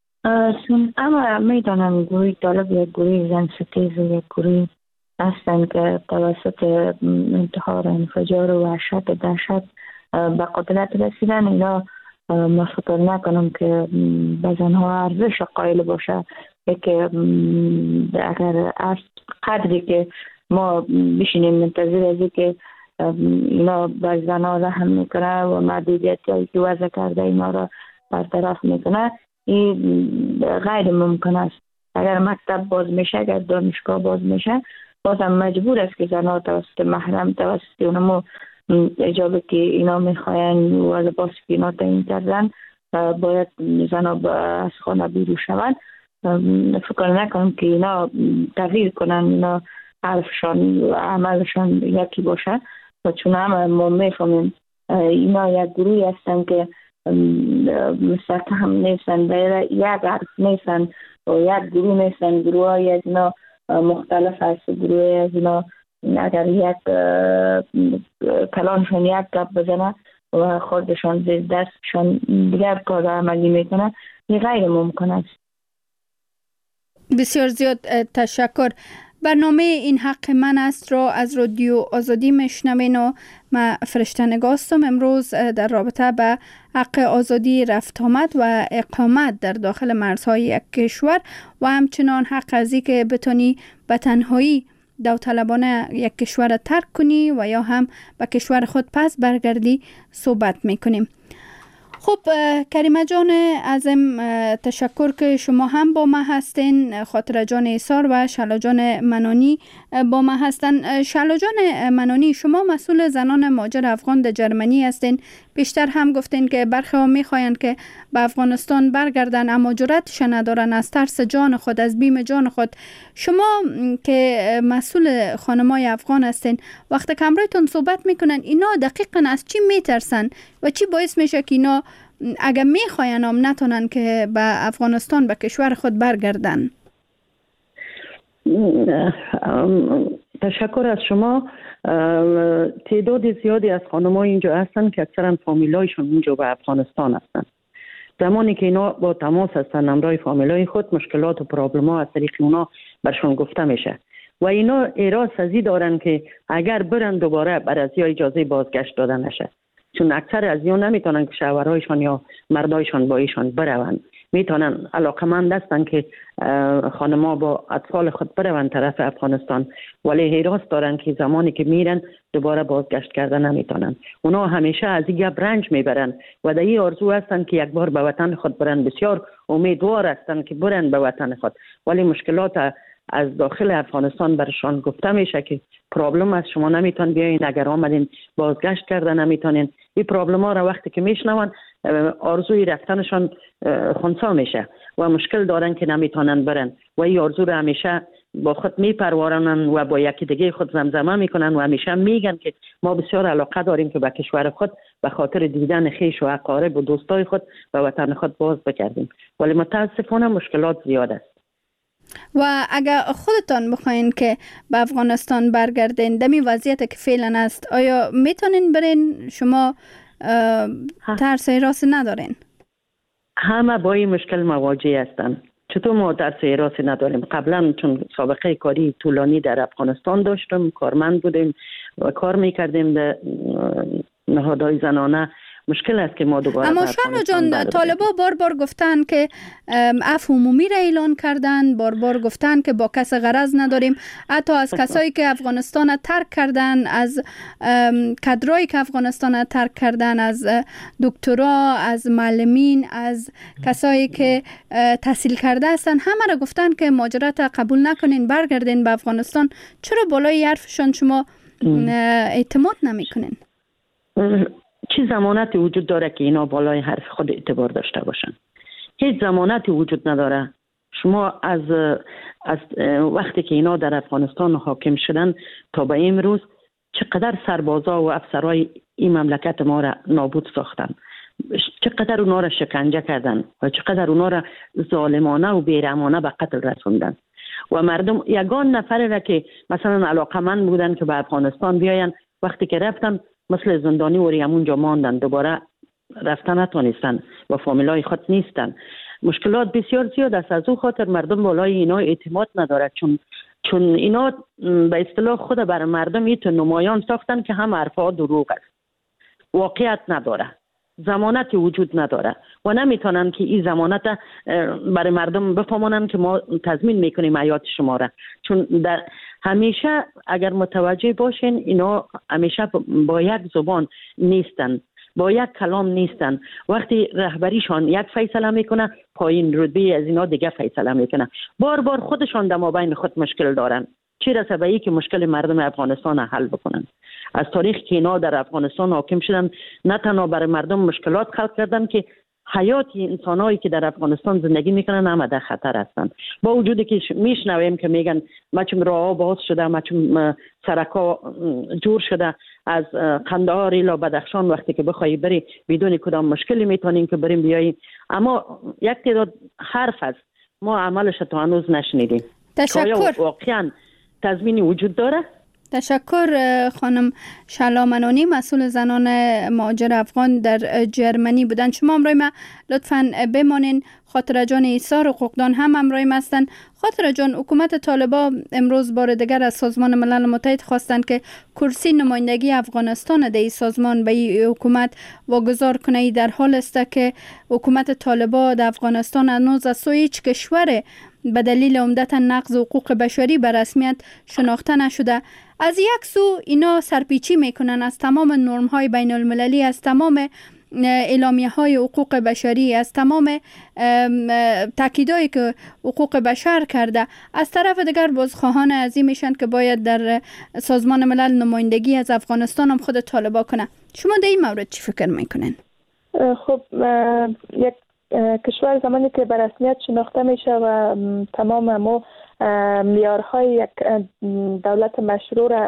Speaker 4: اما میدانم گروه طالب یک گروه زن ستیز و یک گروه هستند که توسط انتحار، انفجار و وحشت و دهشت به قدرت رسیدن. اینا ما فکر نکنم که به زنها ارزش قائل باشه که اگر از قدری که ما بشینیم منتظر از که اینا به زنها رحم میکنه و محدودیتی که وضع کرده اینا را برطرف میکنه، این غیر ممکن است. اگر مکتب باز میشه، اگر دانشگاه باز میشه، بازم مجبور است که زنها توسط محرم، توسط اونمو اجابه که اینا میخواین و لباس که اینا تعیین کردن باید زنها از خانه بیرون شوند. فکر نکنم که اینا تغییر کنن، اینا حرفشان و عملشان یکی باشه. و چون همه ما میفهمیم اینا یک گروهی هستن که مستقیم نیستن، باید یک حرف نیستن و یک گروه نیستن. گروه های از اینا مختلف هست. گروه از اینا اگر یک کلانشون یک گپ بزنه و خودشان زیر دستشان دیگر کار عملی میکنه، این غیر ممکن است.
Speaker 2: بسیار زیاد تشکر. برنامه این حق من است را از رادیو آزادی میشنوین و من فرشته نگاستم. امروز در رابطه به حق آزادی رفت آمد و اقامت در داخل مرزهای یک کشور و همچنان حق ازی که بتونی به تنهایی داوطلبانه یک کشور ترک کنی و یا هم به کشور خود پس برگردی صحبت میکنیم. خب کریمه جان اعظم، تشکر که شما هم با ما هستین. خاطره جان ایسار و شلا جان منانی با ما هستن. شلا جان منانی، شما مسئول زنان مهاجر افغان در جرمنی هستین. بیشتر هم گفتین که برخی ها میخواین که به افغانستان برگردن اما جرأتش ندارن از ترس جان خود، از بیم جان خود. شما که مسئول خانمای افغان هستین، وقتی که همراهتون صحبت میکنن اینا دقیقاً از چی میترسن و چی باعث میشه که اینا اگر میخواین هم نتونن که به افغانستان، به کشور خود برگردن؟
Speaker 5: تشکر از شما. تعداد زیادی از خانم‌ها اینجا هستن که اکثرا فامیلایشون اینجا به افغانستان هستن. زمانی که اینا با تماس هستن همراه فامیلای خود، مشکلات و پرابلم‌ها از طریق اونا برشون گفته میشه و اینا اراده سازی دارن که اگر برن دوباره بر از یا اجازه بازگشت داده نشه، چون اکثر از اینا نمیتونن که شوهرایشان یا مردایشان با ایشان بروند. میتونن علاقمند هستن که خانم‌ها با اطفال خود بروند طرف افغانستان، ولی حراس دارن که زمانی که میرن دوباره بازگشت کردن نمیتونن. اونا همیشه از این گپ رنج میبرن و در این آرزو هستن که یک بار به وطن خود برن. بسیار امیدوار هستن که برن به وطن خود، ولی مشکلات از داخل افغانستان برشان گفته میشه که پرابلم از شما نمیتون بیاین، اگر آمدین بازگشت کردن نمیتونین. این پرابلم ها را وقتی که میشنون آرزوی رفتنشان خنثی میشه و مشکل دارن که نمیتونن برن و این آرزو را همیشه با خود میپرورانن و با یکی دیگه خود زمزمه میکنن و همیشه میگن که ما بسیار علاقه داریم که به کشور خود به خاطر دیدن خویش و اقارب و دوستای خود به وطن خود باز بگردیم، ولی متاسفانه مشکلات زیاد است.
Speaker 2: و اگر خودتان بخواین که به افغانستان برگردین دمی وضعیت که فعلا است، آیا میتونین برین؟ شما ترس راست ندارین؟
Speaker 5: همه با این مشکل مواجه هستن، چطور ما درس حراسی نداریم؟ قبلا چون سابقه کاری طولانی در افغانستان داشتم، کارمند بودیم و کار میکردیم در نهادهای زنانه. مشکل است که ما دوباره
Speaker 2: اما شانا جان، طالبا بار گفتن که عفو عمومی را اعلان کردن، بار گفتن که با کس غرض نداریم. حتی از کسایی که افغانستان را ترک کردن، از کادرایی که افغانستان را ترک کردن، از دکترا، از معلمین، از کسایی که تحصیل کرده هستن، همه را گفتن که مهاجرت قبول نکنین، برگردین به افغانستان. چرا بالای حرفشان شما اعتماد نمیکنین؟
Speaker 5: چه ضمانتی وجود داره که اینا بالای حرف خود اعتبار داشته باشن؟ هیچ ضمانتی وجود نداره. شما از وقتی که اینا در افغانستان حاکم شدن تا به امروز چقدر سربازا و افسرای این مملکت ما را نابود ساختن، چقدر اونا را شکنجه کردن و چقدر اونا را ظالمانه و بیرحمانه به قتل رسوندن. و مردم یگان نفری را که مثلا علاقمند بودن که به افغانستان بیاین، وقتی که رفتن مثل زندانی و همونجا ماندن، دوباره رفتن نتونستن و فامیلای خود نیستن. مشکلات بسیار زیاد است. از او خاطر مردم بالای اینا اعتماد نداره، چون اینا به اصطلاح خود بر مردم ایتو نمایان ساختن که هم حرفا دروغ است، واقعیت نداره، ضمانتی وجود نداره و نمیتونن که این ضمانت برای مردم بفهمونن که ما تضمین میکنیم حیات شما را. چون در همیشه اگر متوجه باشین اینا همیشه با یک زبان نیستن، با یک کلام نیستن. وقتی رهبریشان یک فیصله میکنه، پایین رتبه از اینا دیگه فیصله میکنه. بار خودشان در مابین خود مشکل دارن، چی رسه به که مشکل مردم افغانستان حل بکنن. از تاریخ که اینا در افغانستان حاکم شدن، نه تنها برای مردم مشکلات خلق کردن که حیات انسانایی که در افغانستان زندگی میکنن هم در خطر هستن. با وجودی که میشنویم که میگن مچم راه باز شده، مچم سرکا جور شده، از قندهار الی بدخشان وقتی که بخوای بری بدون کدام مشکلی میتونین که بریم بیایی. اما یک تعداد حرف است، ما عملش تا هنوز نشنیدیم.
Speaker 2: تشکر.
Speaker 5: واقعا تضمینی وجود داره؟
Speaker 2: تشکر خانم شعلا منانی، مسئول زنان مهاجر افغان در جرمنی بودن. شما همراه ما لطفاً بمانین. خاطره جان ایثار حقوقدان هم همراه ما هستند. خاطره جان، حکومت طالبا امروز بار دیگر از سازمان ملل متحد خواستند که کرسی نمایندگی افغانستان در این سازمان به این حکومت واگذار کنه. در حال است که حکومت طالبا در افغانستان هنوز از سوی هیچ کشور به دلیل عمدتا نقض حقوق بشری به رسمیت شناخته نشده. از یک سو اینا سرپیچی میکنن از تمام نرم های بین المللی، از تمام اعلامیه های حقوق بشری، از تمام تاکیدایی که حقوق بشر کرده. از طرف دیگر بازخواهان ازی میشن که باید در سازمان ملل نمایندگی از افغانستان هم خود طالبا کنه. شما در این مورد چی فکر میکنین؟
Speaker 3: خب یک کشور زمانی که به رسمیت شناخته میشه و تمام معیارهای یک دولت مشروع را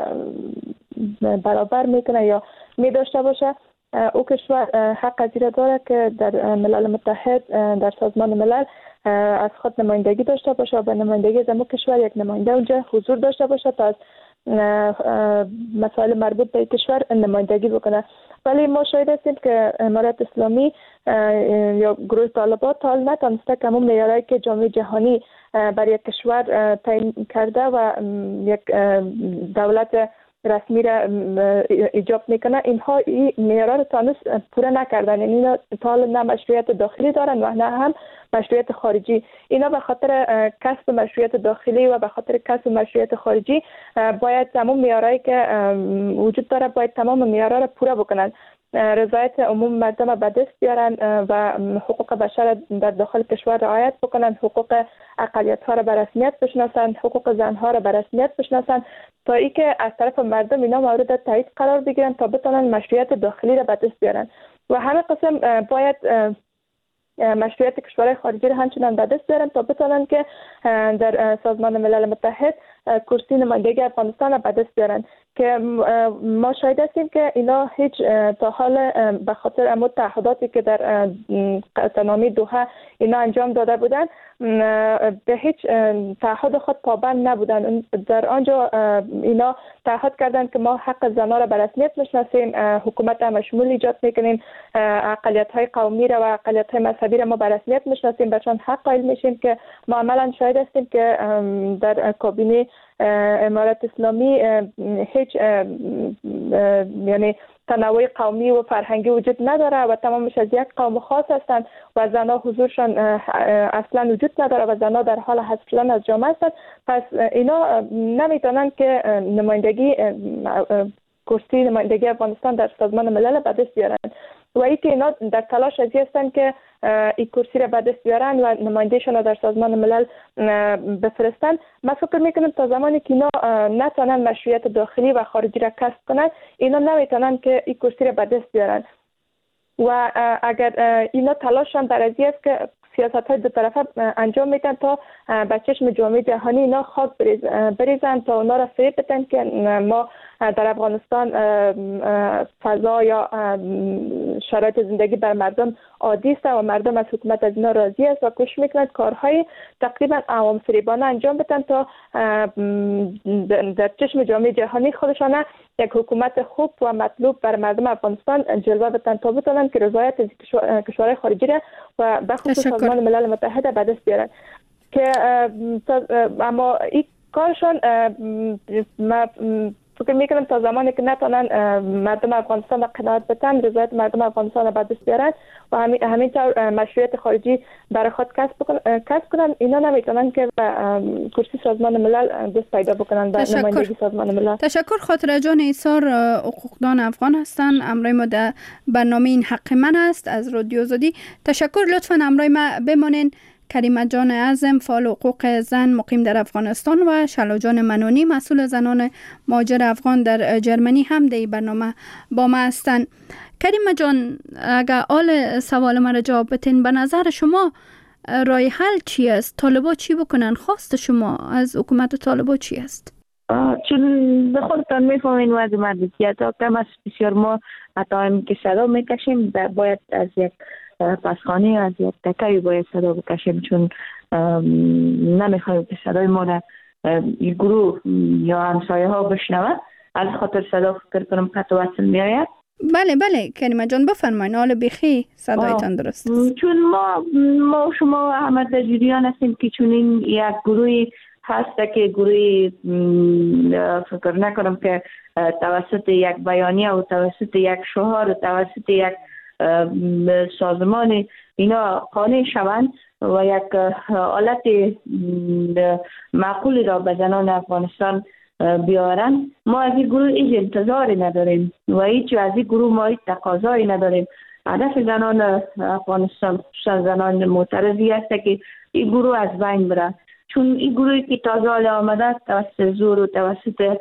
Speaker 3: برابر میکنه یا می داشته باشه، او کشور حق از این داره که در ملل متحد، در سازمان ملل از خود نمایندگی داشته باشه و به نمایندگی از اون کشور یک نماینده اونجا حضور داشته باشه تا از مسائل مربوط به کشور نمایندگی بکنه. ولی ما شاهد هستیم که امارت اسلامی یا گروه طالبان تا حال نتونسته که همون معیارهایی که جامعه جهانی برای یک کشور تعیین کرده و یک دولت رسمی را ایجاب میکنه، اینها این معیارها رو تانوس پوره نکردن. یعنی اینا تا حال نه مشروعیت داخلی دارن و نه هم مشروعیت خارجی. اینا به خاطر کسب مشروعیت داخلی و به خاطر کسب مشروعیت خارجی باید تمام معیارهایی که وجود داره باید تمام معیارها رو پوره بکنن. رضایت عموم مردم به دست بیارن و حقوق بشر در داخل کشور رعایت بکنن، حقوق اقلیت ها را به رسمیت بشناسن، حقوق زن ها را به رسمیت بشناسن، تا اینکه از طرف مردم اینا مورد تایید قرار بگیرن تا بتونن مشروعیت داخلی را به دست بیارن. و همه قسم باید مشروعیت کشورهای خارجی را همچنان به دست بیارن تا بتونن که در سازمان ملل متحد کرسی نمایندگی افغانستان را به دست بیارن که ما شاهد هستیم که اینا هیچ تا حال به خاطر امو تعهداتی که در قطعنامه دوحه اینا انجام داده بودن به هیچ تعهد خود پابند نبودن. در آنجا اینا تعهد کردند که ما حق زنان را به رسمیت میشناسیم، حکومت هم شمول ایجاد میکنیم، اقلیت‌های قومی را و اقلیت‌های مذهبی را ما به رسمیت میشناسیم، بهشان حق قائل میشیم که ما عملا شاهد هستیم که در کابینه امارت اسلامی هیچ یعنی تنوع قومی و فرهنگی وجود نداره و تمامش از یک قوم خاص هستند و زنها حضورشان اصلا وجود نداره و زنها در حال حذف شدن از جامعه هستند. پس اینا نمیتونن که نمایندگی کرسی نمایندگی افغانستان در سازمان ملل به دست بیارن و ای که اینا در تلاش ازی هستند که این کرسی را به دست بیارن و نمایندهشان را در سازمان ملل بفرستن. من فکر میکنم تا زمانی که اینا نتونن مشروعیت داخلی و خارجی را کسب کنن اینا نمیتونن که این کرسی را به دست بیارن و اگر اینا تلاششان در ازی است که سیاست های دو طرفه انجام میدن تا به چشم جامعه جهانی اینا خاک بریزن تا اونا را فریب بدن که ما در افغانستان فضا یا شرایط زندگی بر مردم عادی است و مردم از حکومت از اینا راضی است و کوشش میکنند کارهای تقریبا عوام فریبانه انجام بدن تا در چشم جامعه جهانی خودشان یک حکومت خوب و مطلوب بر مردم افغانستان جلوه بدن تا بتونن که رضایت کشورهای خارجی را و به خصوص سازمان ملل متحد به دست بیارن که اما این کارشان ما فکر میکنم تا زمانی که نتونن مردم افغانستان را قناعت بدن رضایت مردم افغانستان را به دست بیارن و همینطور مشروعیت خارجی برای خود کسب کنن اینا نمیتونن که کرسی سازمان ملل دست پیدا بکنن به نمایندگی سازمان ملل.
Speaker 2: تشکر. خاطره جان ایثار حقوقدان افغان هستند. امروز ما در برنامه این حق من است از رادیو آزادی. تشکر. لطفا امروز ما بمانین. کریمه جان اعظم فعال حقوق زن مقیم در افغانستان و شلا جان منونی مسئول زنان مهاجر افغان در جرمنی هم در برنامه با ما هستند. کریمه جان اگر آل سوال مرا جواب بتین به نظر شما رای حل چی است؟ طالبا چی بکنن؟ خواست شما از حکومت طالبا چی است؟
Speaker 4: چون به خودتان میفهمین وضع محدودیت ها کم است. بسیار ما حتی که صدا میکشیم باید از یک پسخانه از یک تکایی باید صدا بکشیم چون نمیخوایم که صدای ما را این گروه یا همسایه ها بشنوه. از خاطر صدا فکر کنم قطع وصل میآید.
Speaker 2: بله کریمه جان بفرمایید. حال بخی صدایتان درست است.
Speaker 4: چون ما شما همه در جریان هستیم که چون این یک گروهی هست که گروهی فکر نکنم که توسط یک بیانیه و توسط یک شعار و توسط یک سازمان اینا قانع شوند و یک حالت معقولی را به زنان افغانستان بیارن. ما از این گروه هیچ انتظاری نداریم و هیچ از این گروه ما هیچ تقاضایی نداریم. هدف زنان افغانستان خصوصا زنان معترضی است که این گروه از بین بره چون این گروهی که تازه آمده توسط زور و توسط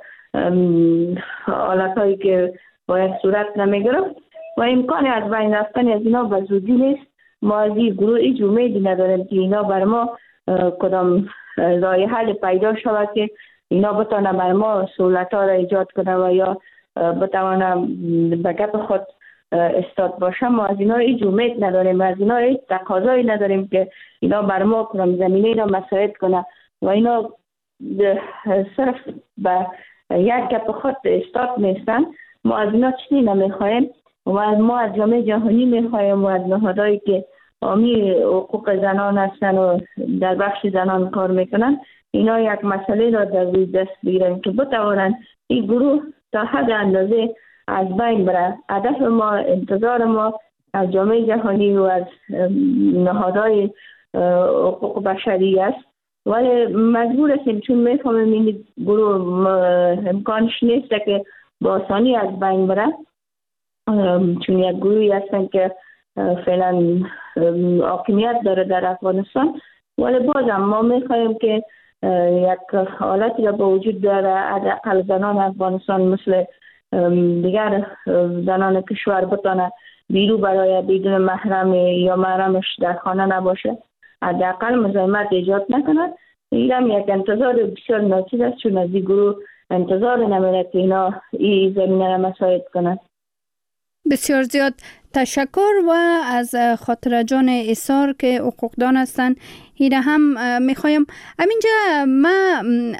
Speaker 4: حالتهایی که باید صورت نمیگرفت و امکان از بین رفتن از اینا به زودی نیست. ما از این گروه هیچ امیدی نداریم که اینا بر ما کدام راه حل پیدا شود که اینا بتونه بر ما سهولت ها را ایجاد کنه و یا بتونه به گپ خود استاد باشه. ما از اینا هیچ امید نداریم، از اینا هیچ تقاضایی نداریم که اینا بر ما کدام زمینه را مساعد کنه و اینا صرف به یک گپ خود استاد نیستن. ما از اینا چیزی نمیخوایم و ما از جامعه جهانی میخوایم و از نهادهایی که حامی حقوق زنان هستن و در بخش زنان کار میکنن اینا یک مسئله را در روی دست بگیرن که بتوانند این گروه تا حد اندازه از بین بره. هدف ما، انتظار ما از جامعه جهانی و از نهادهای حقوق بشری است ولی مجبور هستیم چون میفهمیم این گروه امکانش نیست که با آسانی از بین بره چون یک گروهی هستن که فعلا حاکمیت داره در افغانستان ولی بازم ما میخوایم که یک حالتی را به وجود داره حداقل زنان افغانستان مثل دیگر زنان کشور بتانه بیرو برای بدون محرم یا محرمش در خانه نباشه، حداقل مزاحمت ایجاد نکنه این هم یک انتظار بسیار ناچیز است، چون از این گروه انتظار نمیره که اینا این زمینه را مساعد کنند.
Speaker 2: بسیار زیاد تشکر و از خاطر جان ایثار که حقوقدان هستند. ایره هم میخوایم همینجا ما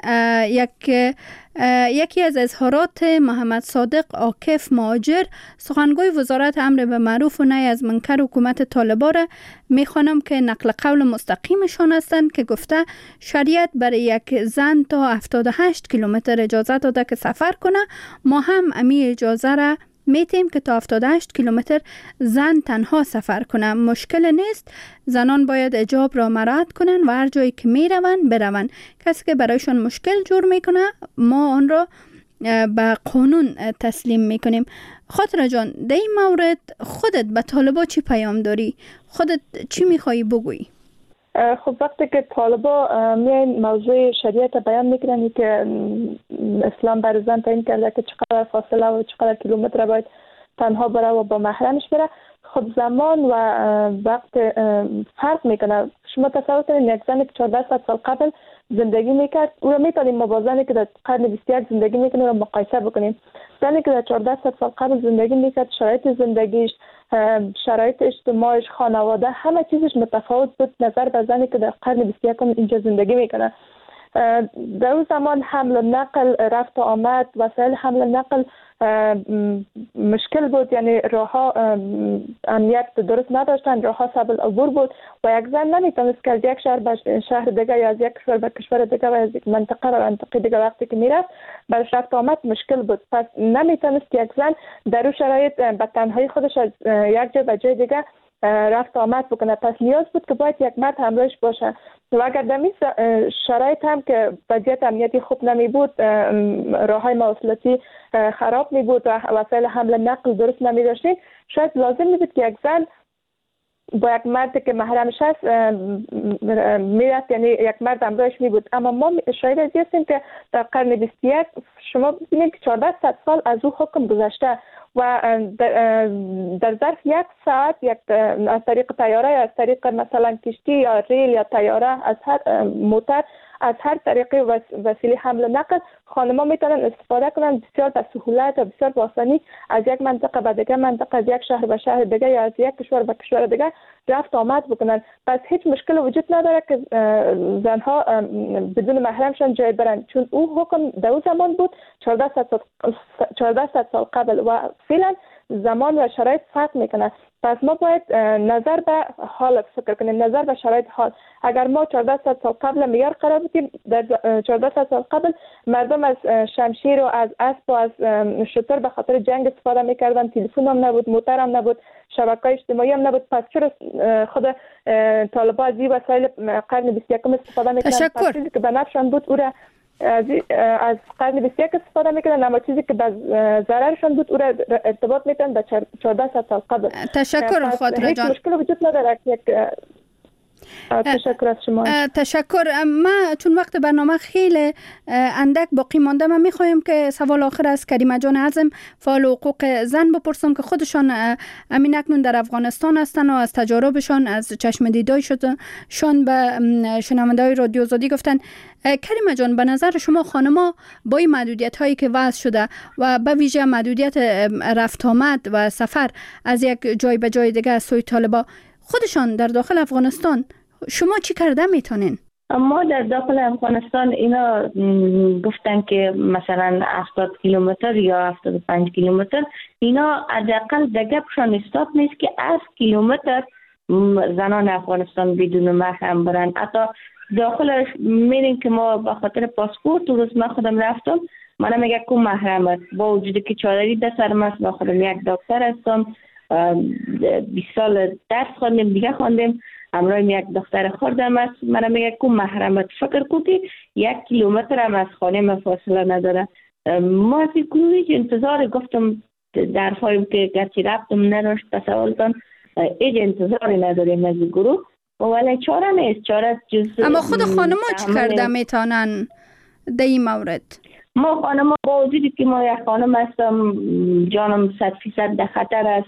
Speaker 2: یکی از اظهارات محمد صادق عاکف مهاجر سخنگوی وزارت امر به معروف و نهی از منکر حکومت طالبان را میخوانم که نقل قول مستقیمشان هستند که گفته شریعت برای یک زن تا 78 کیلومتر اجازه داده که سفر کنه. ما هم امی اجازه را میتیم که تا 78 کیلومتر زن تنها سفر کنه. مشکل نیست، زنان باید حجاب را مراعات کنن و هر جایی که میروند بروند. کسی که برایشان مشکل جور میکنه ما آن را به قانون تسلیم میکنیم. خاطر جان، در این مورد خودت به طالبا چی پیام داری؟ خودت چی میخوایی بگویی؟
Speaker 3: خب وقتی که طالبا میان موضوع شریعت بیان میکنن که اسلام بر زن تعیین کرده که چقدر فاصله و چقدر کیلومتر باید تنها بره و با محرمش بره، خب زمان و وقت فرق میکنه. شما تصور کنید یک زنی که 14 سال قبل زندگی میکرد او را میتونیم با زنی که در قرن 21 زندگی میکنه او را مقایسه بکنیم. زنی که در 14 سال قبل زندگی میکرد، شرایط زندگیش، شرایط اجتماعیش، خانواده، همه چیزش متفاوت بود نظر به زنی که در قرن 21 اینجا زندگی میکنه. در اون زمان حمل و نقل، رفت و آمد، وسایل حمل و نقل مشکل بود، یعنی راهها امنیت درست نداشتن، راهها صعب العبور بود و یک زن نمیتونست که از یک شهر به شهر دیگه یا از یک کشور به کشور دیگه و از یک منطقه به منطقه دیگه وقتی که میرفت برش رفت و آمد مشکل بود. پس نمیتونست که یک زن در اون شرایط به تنهایی خودش از یک جای به جای دیگه رفت آمد بکنه. پس نیاز بود که باید یک مرد همراهش باشه و اگر در این شرایط هم که وضعیت امنیتی خوب نمی بود، راههای مواصلاتی خراب می بود و وسایل حمل نقل درست نمی داشتیم، شاید لازم می بود که یک زن با یک مرد که محرمش هست میرفت، یعنی یک مرد همراهش می بود. اما ما شاید از هستیم که در قرن 21 شما ببینید که 14 سال از او حکم گذشته و در ظرف یک ساعت از طریق طیاره یا از طریق مثلا کشتی یا ریل یا طیاره، از هر موتر، از هر طریقی وسیله حمل و نقل خانم‌ها میتونن استفاده کنن بسیار به سهولت و بسیار با آسانی از یک منطقه به دیگه منطقه، از یک شهر به شهر دیگه یا از یک کشور به کشور دیگه رفت آمد بکنن. پس هیچ مشکل وجود نداره که زنها بدون محرمشان جای برن، چون او حکم در اون زمان بود 14 سال قبل و فعلا زمان و شرایط فرق میکنه. پس ما باید نظر به حال فکر کنیم، نظر به شرایط حال. اگر ما 14 سال قبل معیار قرار بدیم، در 14 سال قبل مردم از شمشیر و از اسب و از شتر به خاطر جنگ استفاده میکردن، تلفن هم نبود، موتر هم نبود، شبکه اجتماعی هم نبود. پس چرا خود طالبان از این وسایل قرن 21 استفاده میکنن؟
Speaker 2: تشکر.
Speaker 3: چیزی که به نفعشان بود او را از قرن 21 استفاده میکنن، اما چیزی که به ضررشان بود او را ارتباط میتن به 14 سال قبل.
Speaker 2: تشکر خاطر جان.
Speaker 3: هیچ مشکل وجود نداره. تشکر از شما.
Speaker 2: تشکر. ما چون وقت برنامه خیلی اندک باقی مانده، من میخوایم که سوال آخر از کریمه جان اعظم فعال حقوق زن بپرسم که خودشان امین اکنون در افغانستان هستن و از تجاربشان، از چشم دیدایشان به شنونده‌های رادیو آزادی گفتن. کریمه جان، به نظر شما خانم‌ها با این محدودیت هایی که وضع شده و به ویژه محدودیت رفت آمد و سفر از یک جای به جای دیگه از سوی طالبان، خودشان در داخل افغانستان شما چی کرده میتونین؟
Speaker 4: ما در داخل افغانستان اینا گفتن که مثلا 70 کیلومتر یا 75 کیلومتر، اینا حداقل دگپشان استاپ نیست که 10 کیلومتر زنان افغانستان بدون محرم برن. حتی داخلش میرین که ما به خاطر پاسپورت روز من خودم رفتم، منم میگه کو محرم است، با وجودی که چادری در سرم است، با خودم یک دکتر هستم، 20 سال درس خواندیم، دیگه خواندیم، همراه یک دختر خوردم است، منم میگه کو محرمت. فکر کنی 1 کیلومتر هم از خانه ما فاصله نداره. ما از این گروهی که انتظار گفتم در فایم که گرچه رفتم نداشت تسوالتان، ایج انتظاری نداریم از این گروه، ولی چاره نیست. چاره جز
Speaker 2: اما خود خانم ها چی کرده میتونن در این مورد؟
Speaker 4: ما خانم ها با وجودی که ما یک خانم هستم، جانم 100% در خطر است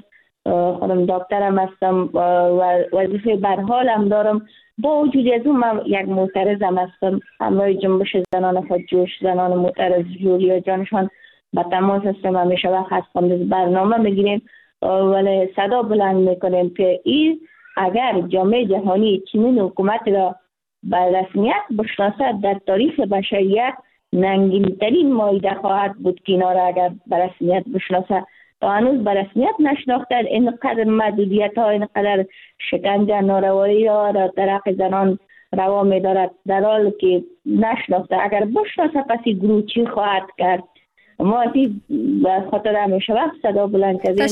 Speaker 4: خودم دکترم هستم و وظیفه برحالم دارم. با وجود از اون من یک معترضم هستم. همراه جنبش زنان خودجوش، زنان معترض جولیا جانشان با تماس هستم. همیشه وقت هستم برنامه میگیریم ولی صدا بلند میکنیم که این اگر جامعه جهانی چنین حکومت را به رسمیت بشناسد در تاریخ بشریت ننگین ترین مایده خواهد بود که اینا را اگر به رسمیت بشناسد. تا هنوز به رسمیت نشناخته اینقدر محدودیت ها، اینقدر شکنجه ناروایی ها را در حق زنان روا می دارد، در حال که نشناخته. اگر بشناسه پسی گروه چی خواهد کرد؟ ما ازی به خاطر همیشه وقت صدا بلند کردیم.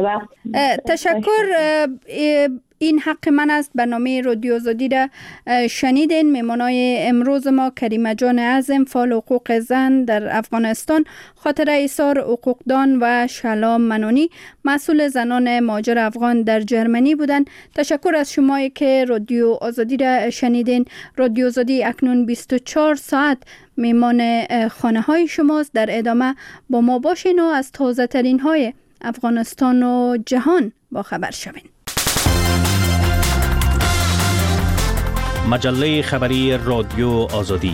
Speaker 2: تشکر. این حق من است. برنامه رادیو آزادی را شنیدین. میمانای امروز ما کریمه جان عظم، فعال حقوق زن در افغانستان، خاطره ایثار حقوقدان و شلام منونی، مسئول زنان مهاجر افغان در جرمنی بودند. تشکر از شمایی که رادیو آزادی را شنیدین. رادیو آزادی اکنون 24 ساعت میمان خانه های شماست. در ادامه با ما باشین و از تازه ترین های افغانستان و جهان با خبر شوین.
Speaker 6: مجله خبری رادیو آزادی.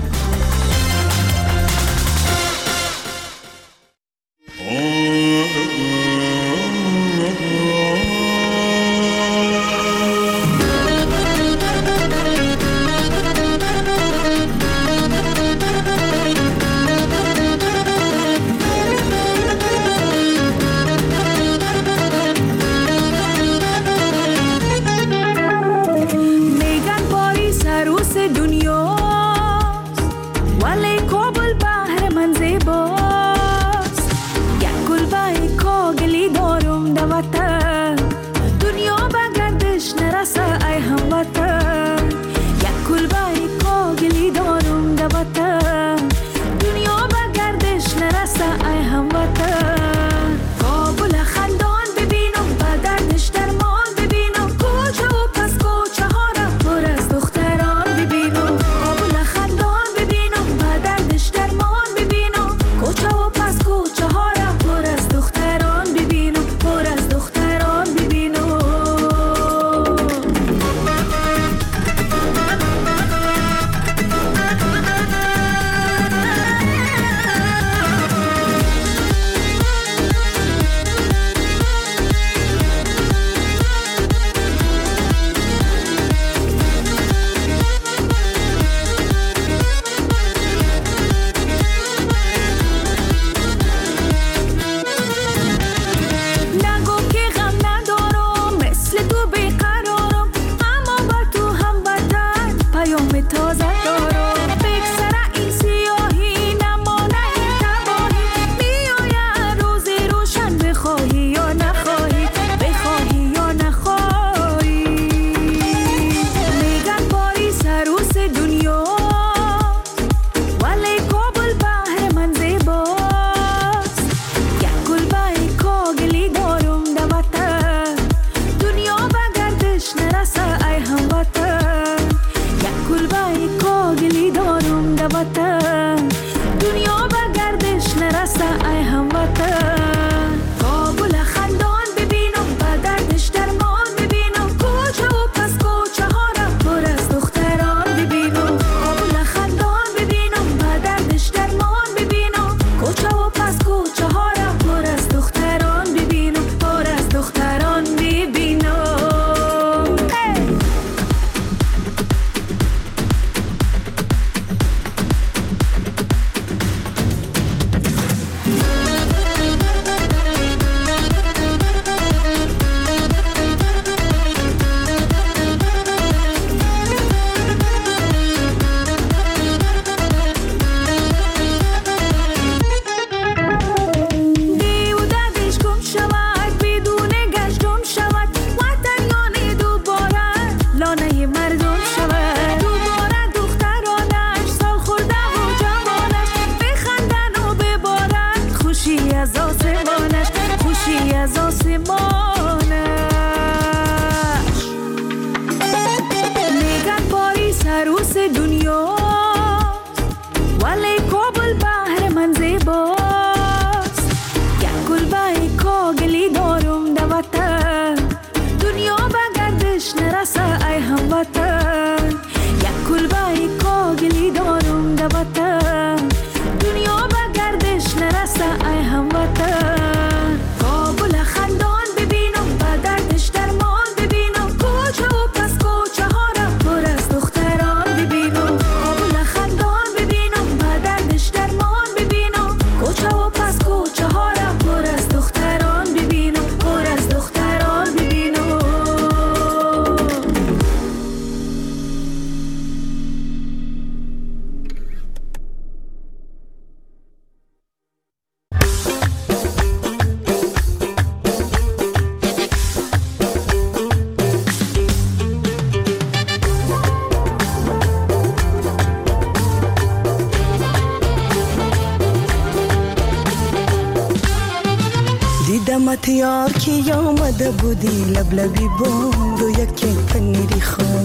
Speaker 7: دیدمت یار که آمده بودی لبلبی بام رو یکی پنیری خون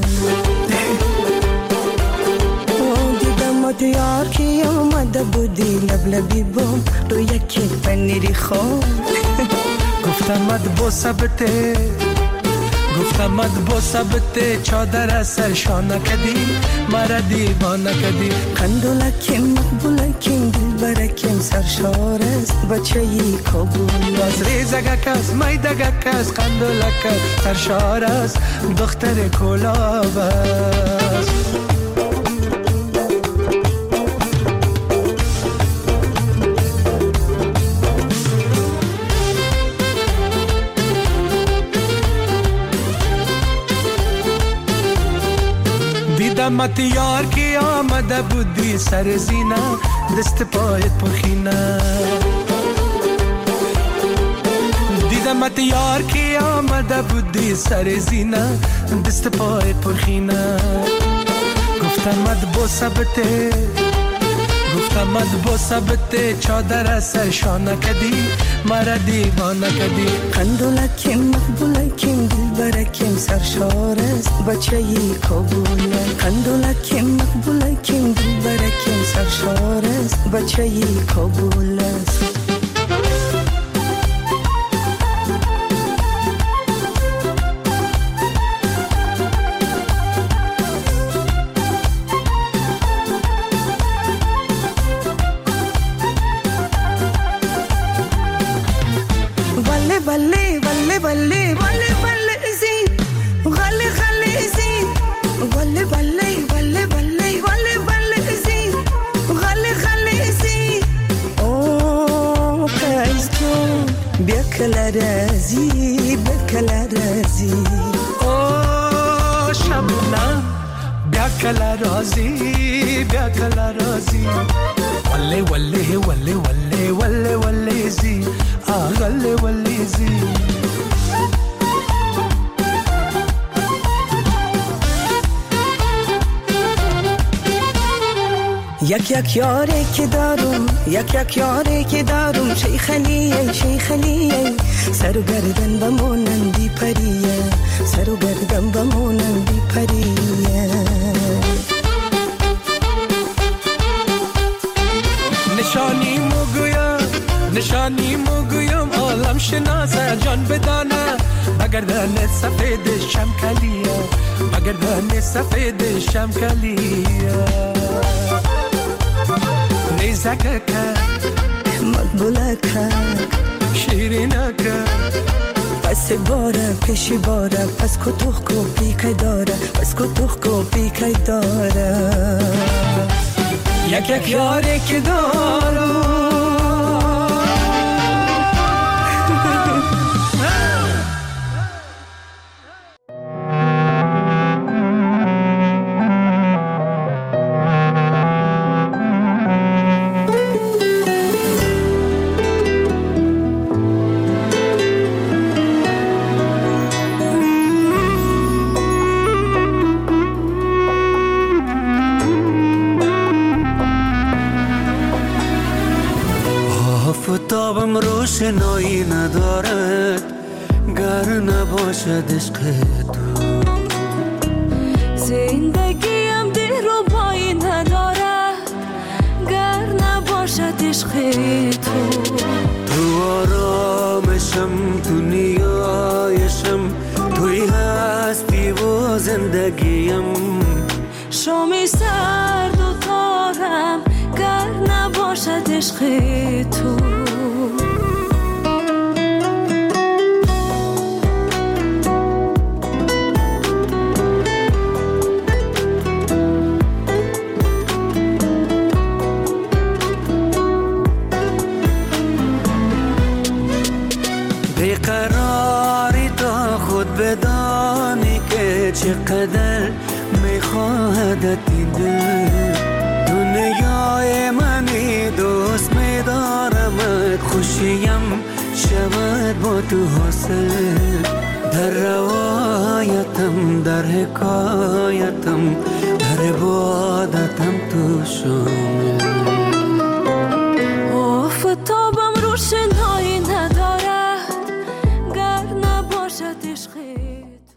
Speaker 7: دیدمت یار که آمده بودی لبلبی بام رو یکی پنیری خون
Speaker 8: گفتمت با ثبت چادر سرشانه کدی مرا دیوانه کدی
Speaker 7: قندولکیم مقبولکیم دلبرکیم سرشار است بچه ای کابل
Speaker 8: از ریزگک است میدگک است قندولک است سرشار است دختر کلاب است دیدمت یار که آمده بودی سر زینه دست پایت پرخینه دیدمت یار که آمده بودی سر زینه دست پایت پرخینه گفتمت با ثبت چادر سرشانه کدی مرا دیوانه کدی
Speaker 7: قندولکیم مقبولکیم دلبرکیم سرشار است بچه ای کابل قندولکیم مقبولکیم دلبرکیم سرشار است بچه ای کابل است بکلرزی
Speaker 8: او شبنم بکلرزی وله وله وله وله وله وله زی آغله وله زی
Speaker 7: یک یاری که دارم شیخلیه سر و گردن بمونن بی پریه
Speaker 8: نشانی مگویم عالم شناسه جان بدانه بگردن سفید شمکلیه نیزکک
Speaker 7: مقبولک
Speaker 8: شیرینک
Speaker 7: پس باره پیشی باره پس کتوخ کو پیکای داره
Speaker 8: یک یاری که دارم
Speaker 9: آفتابم روشنایی ندارد گر نباشد عشق تو
Speaker 10: زندگیم دلربایی ندارد گر نباشد عشق
Speaker 9: تو آرامشم تو نیایشم توی هستی و زندگیم
Speaker 10: شامی سرد و تارم گر نباشد عشق تو
Speaker 9: بیقراری تا خود بدانی که چقدر میخواهدت این دل دنیای منی دوست میدارمت خوشیم شود با تو حاصل در روایتم در حکایتم در عبادتم تو شامل
Speaker 10: آفتابم روشن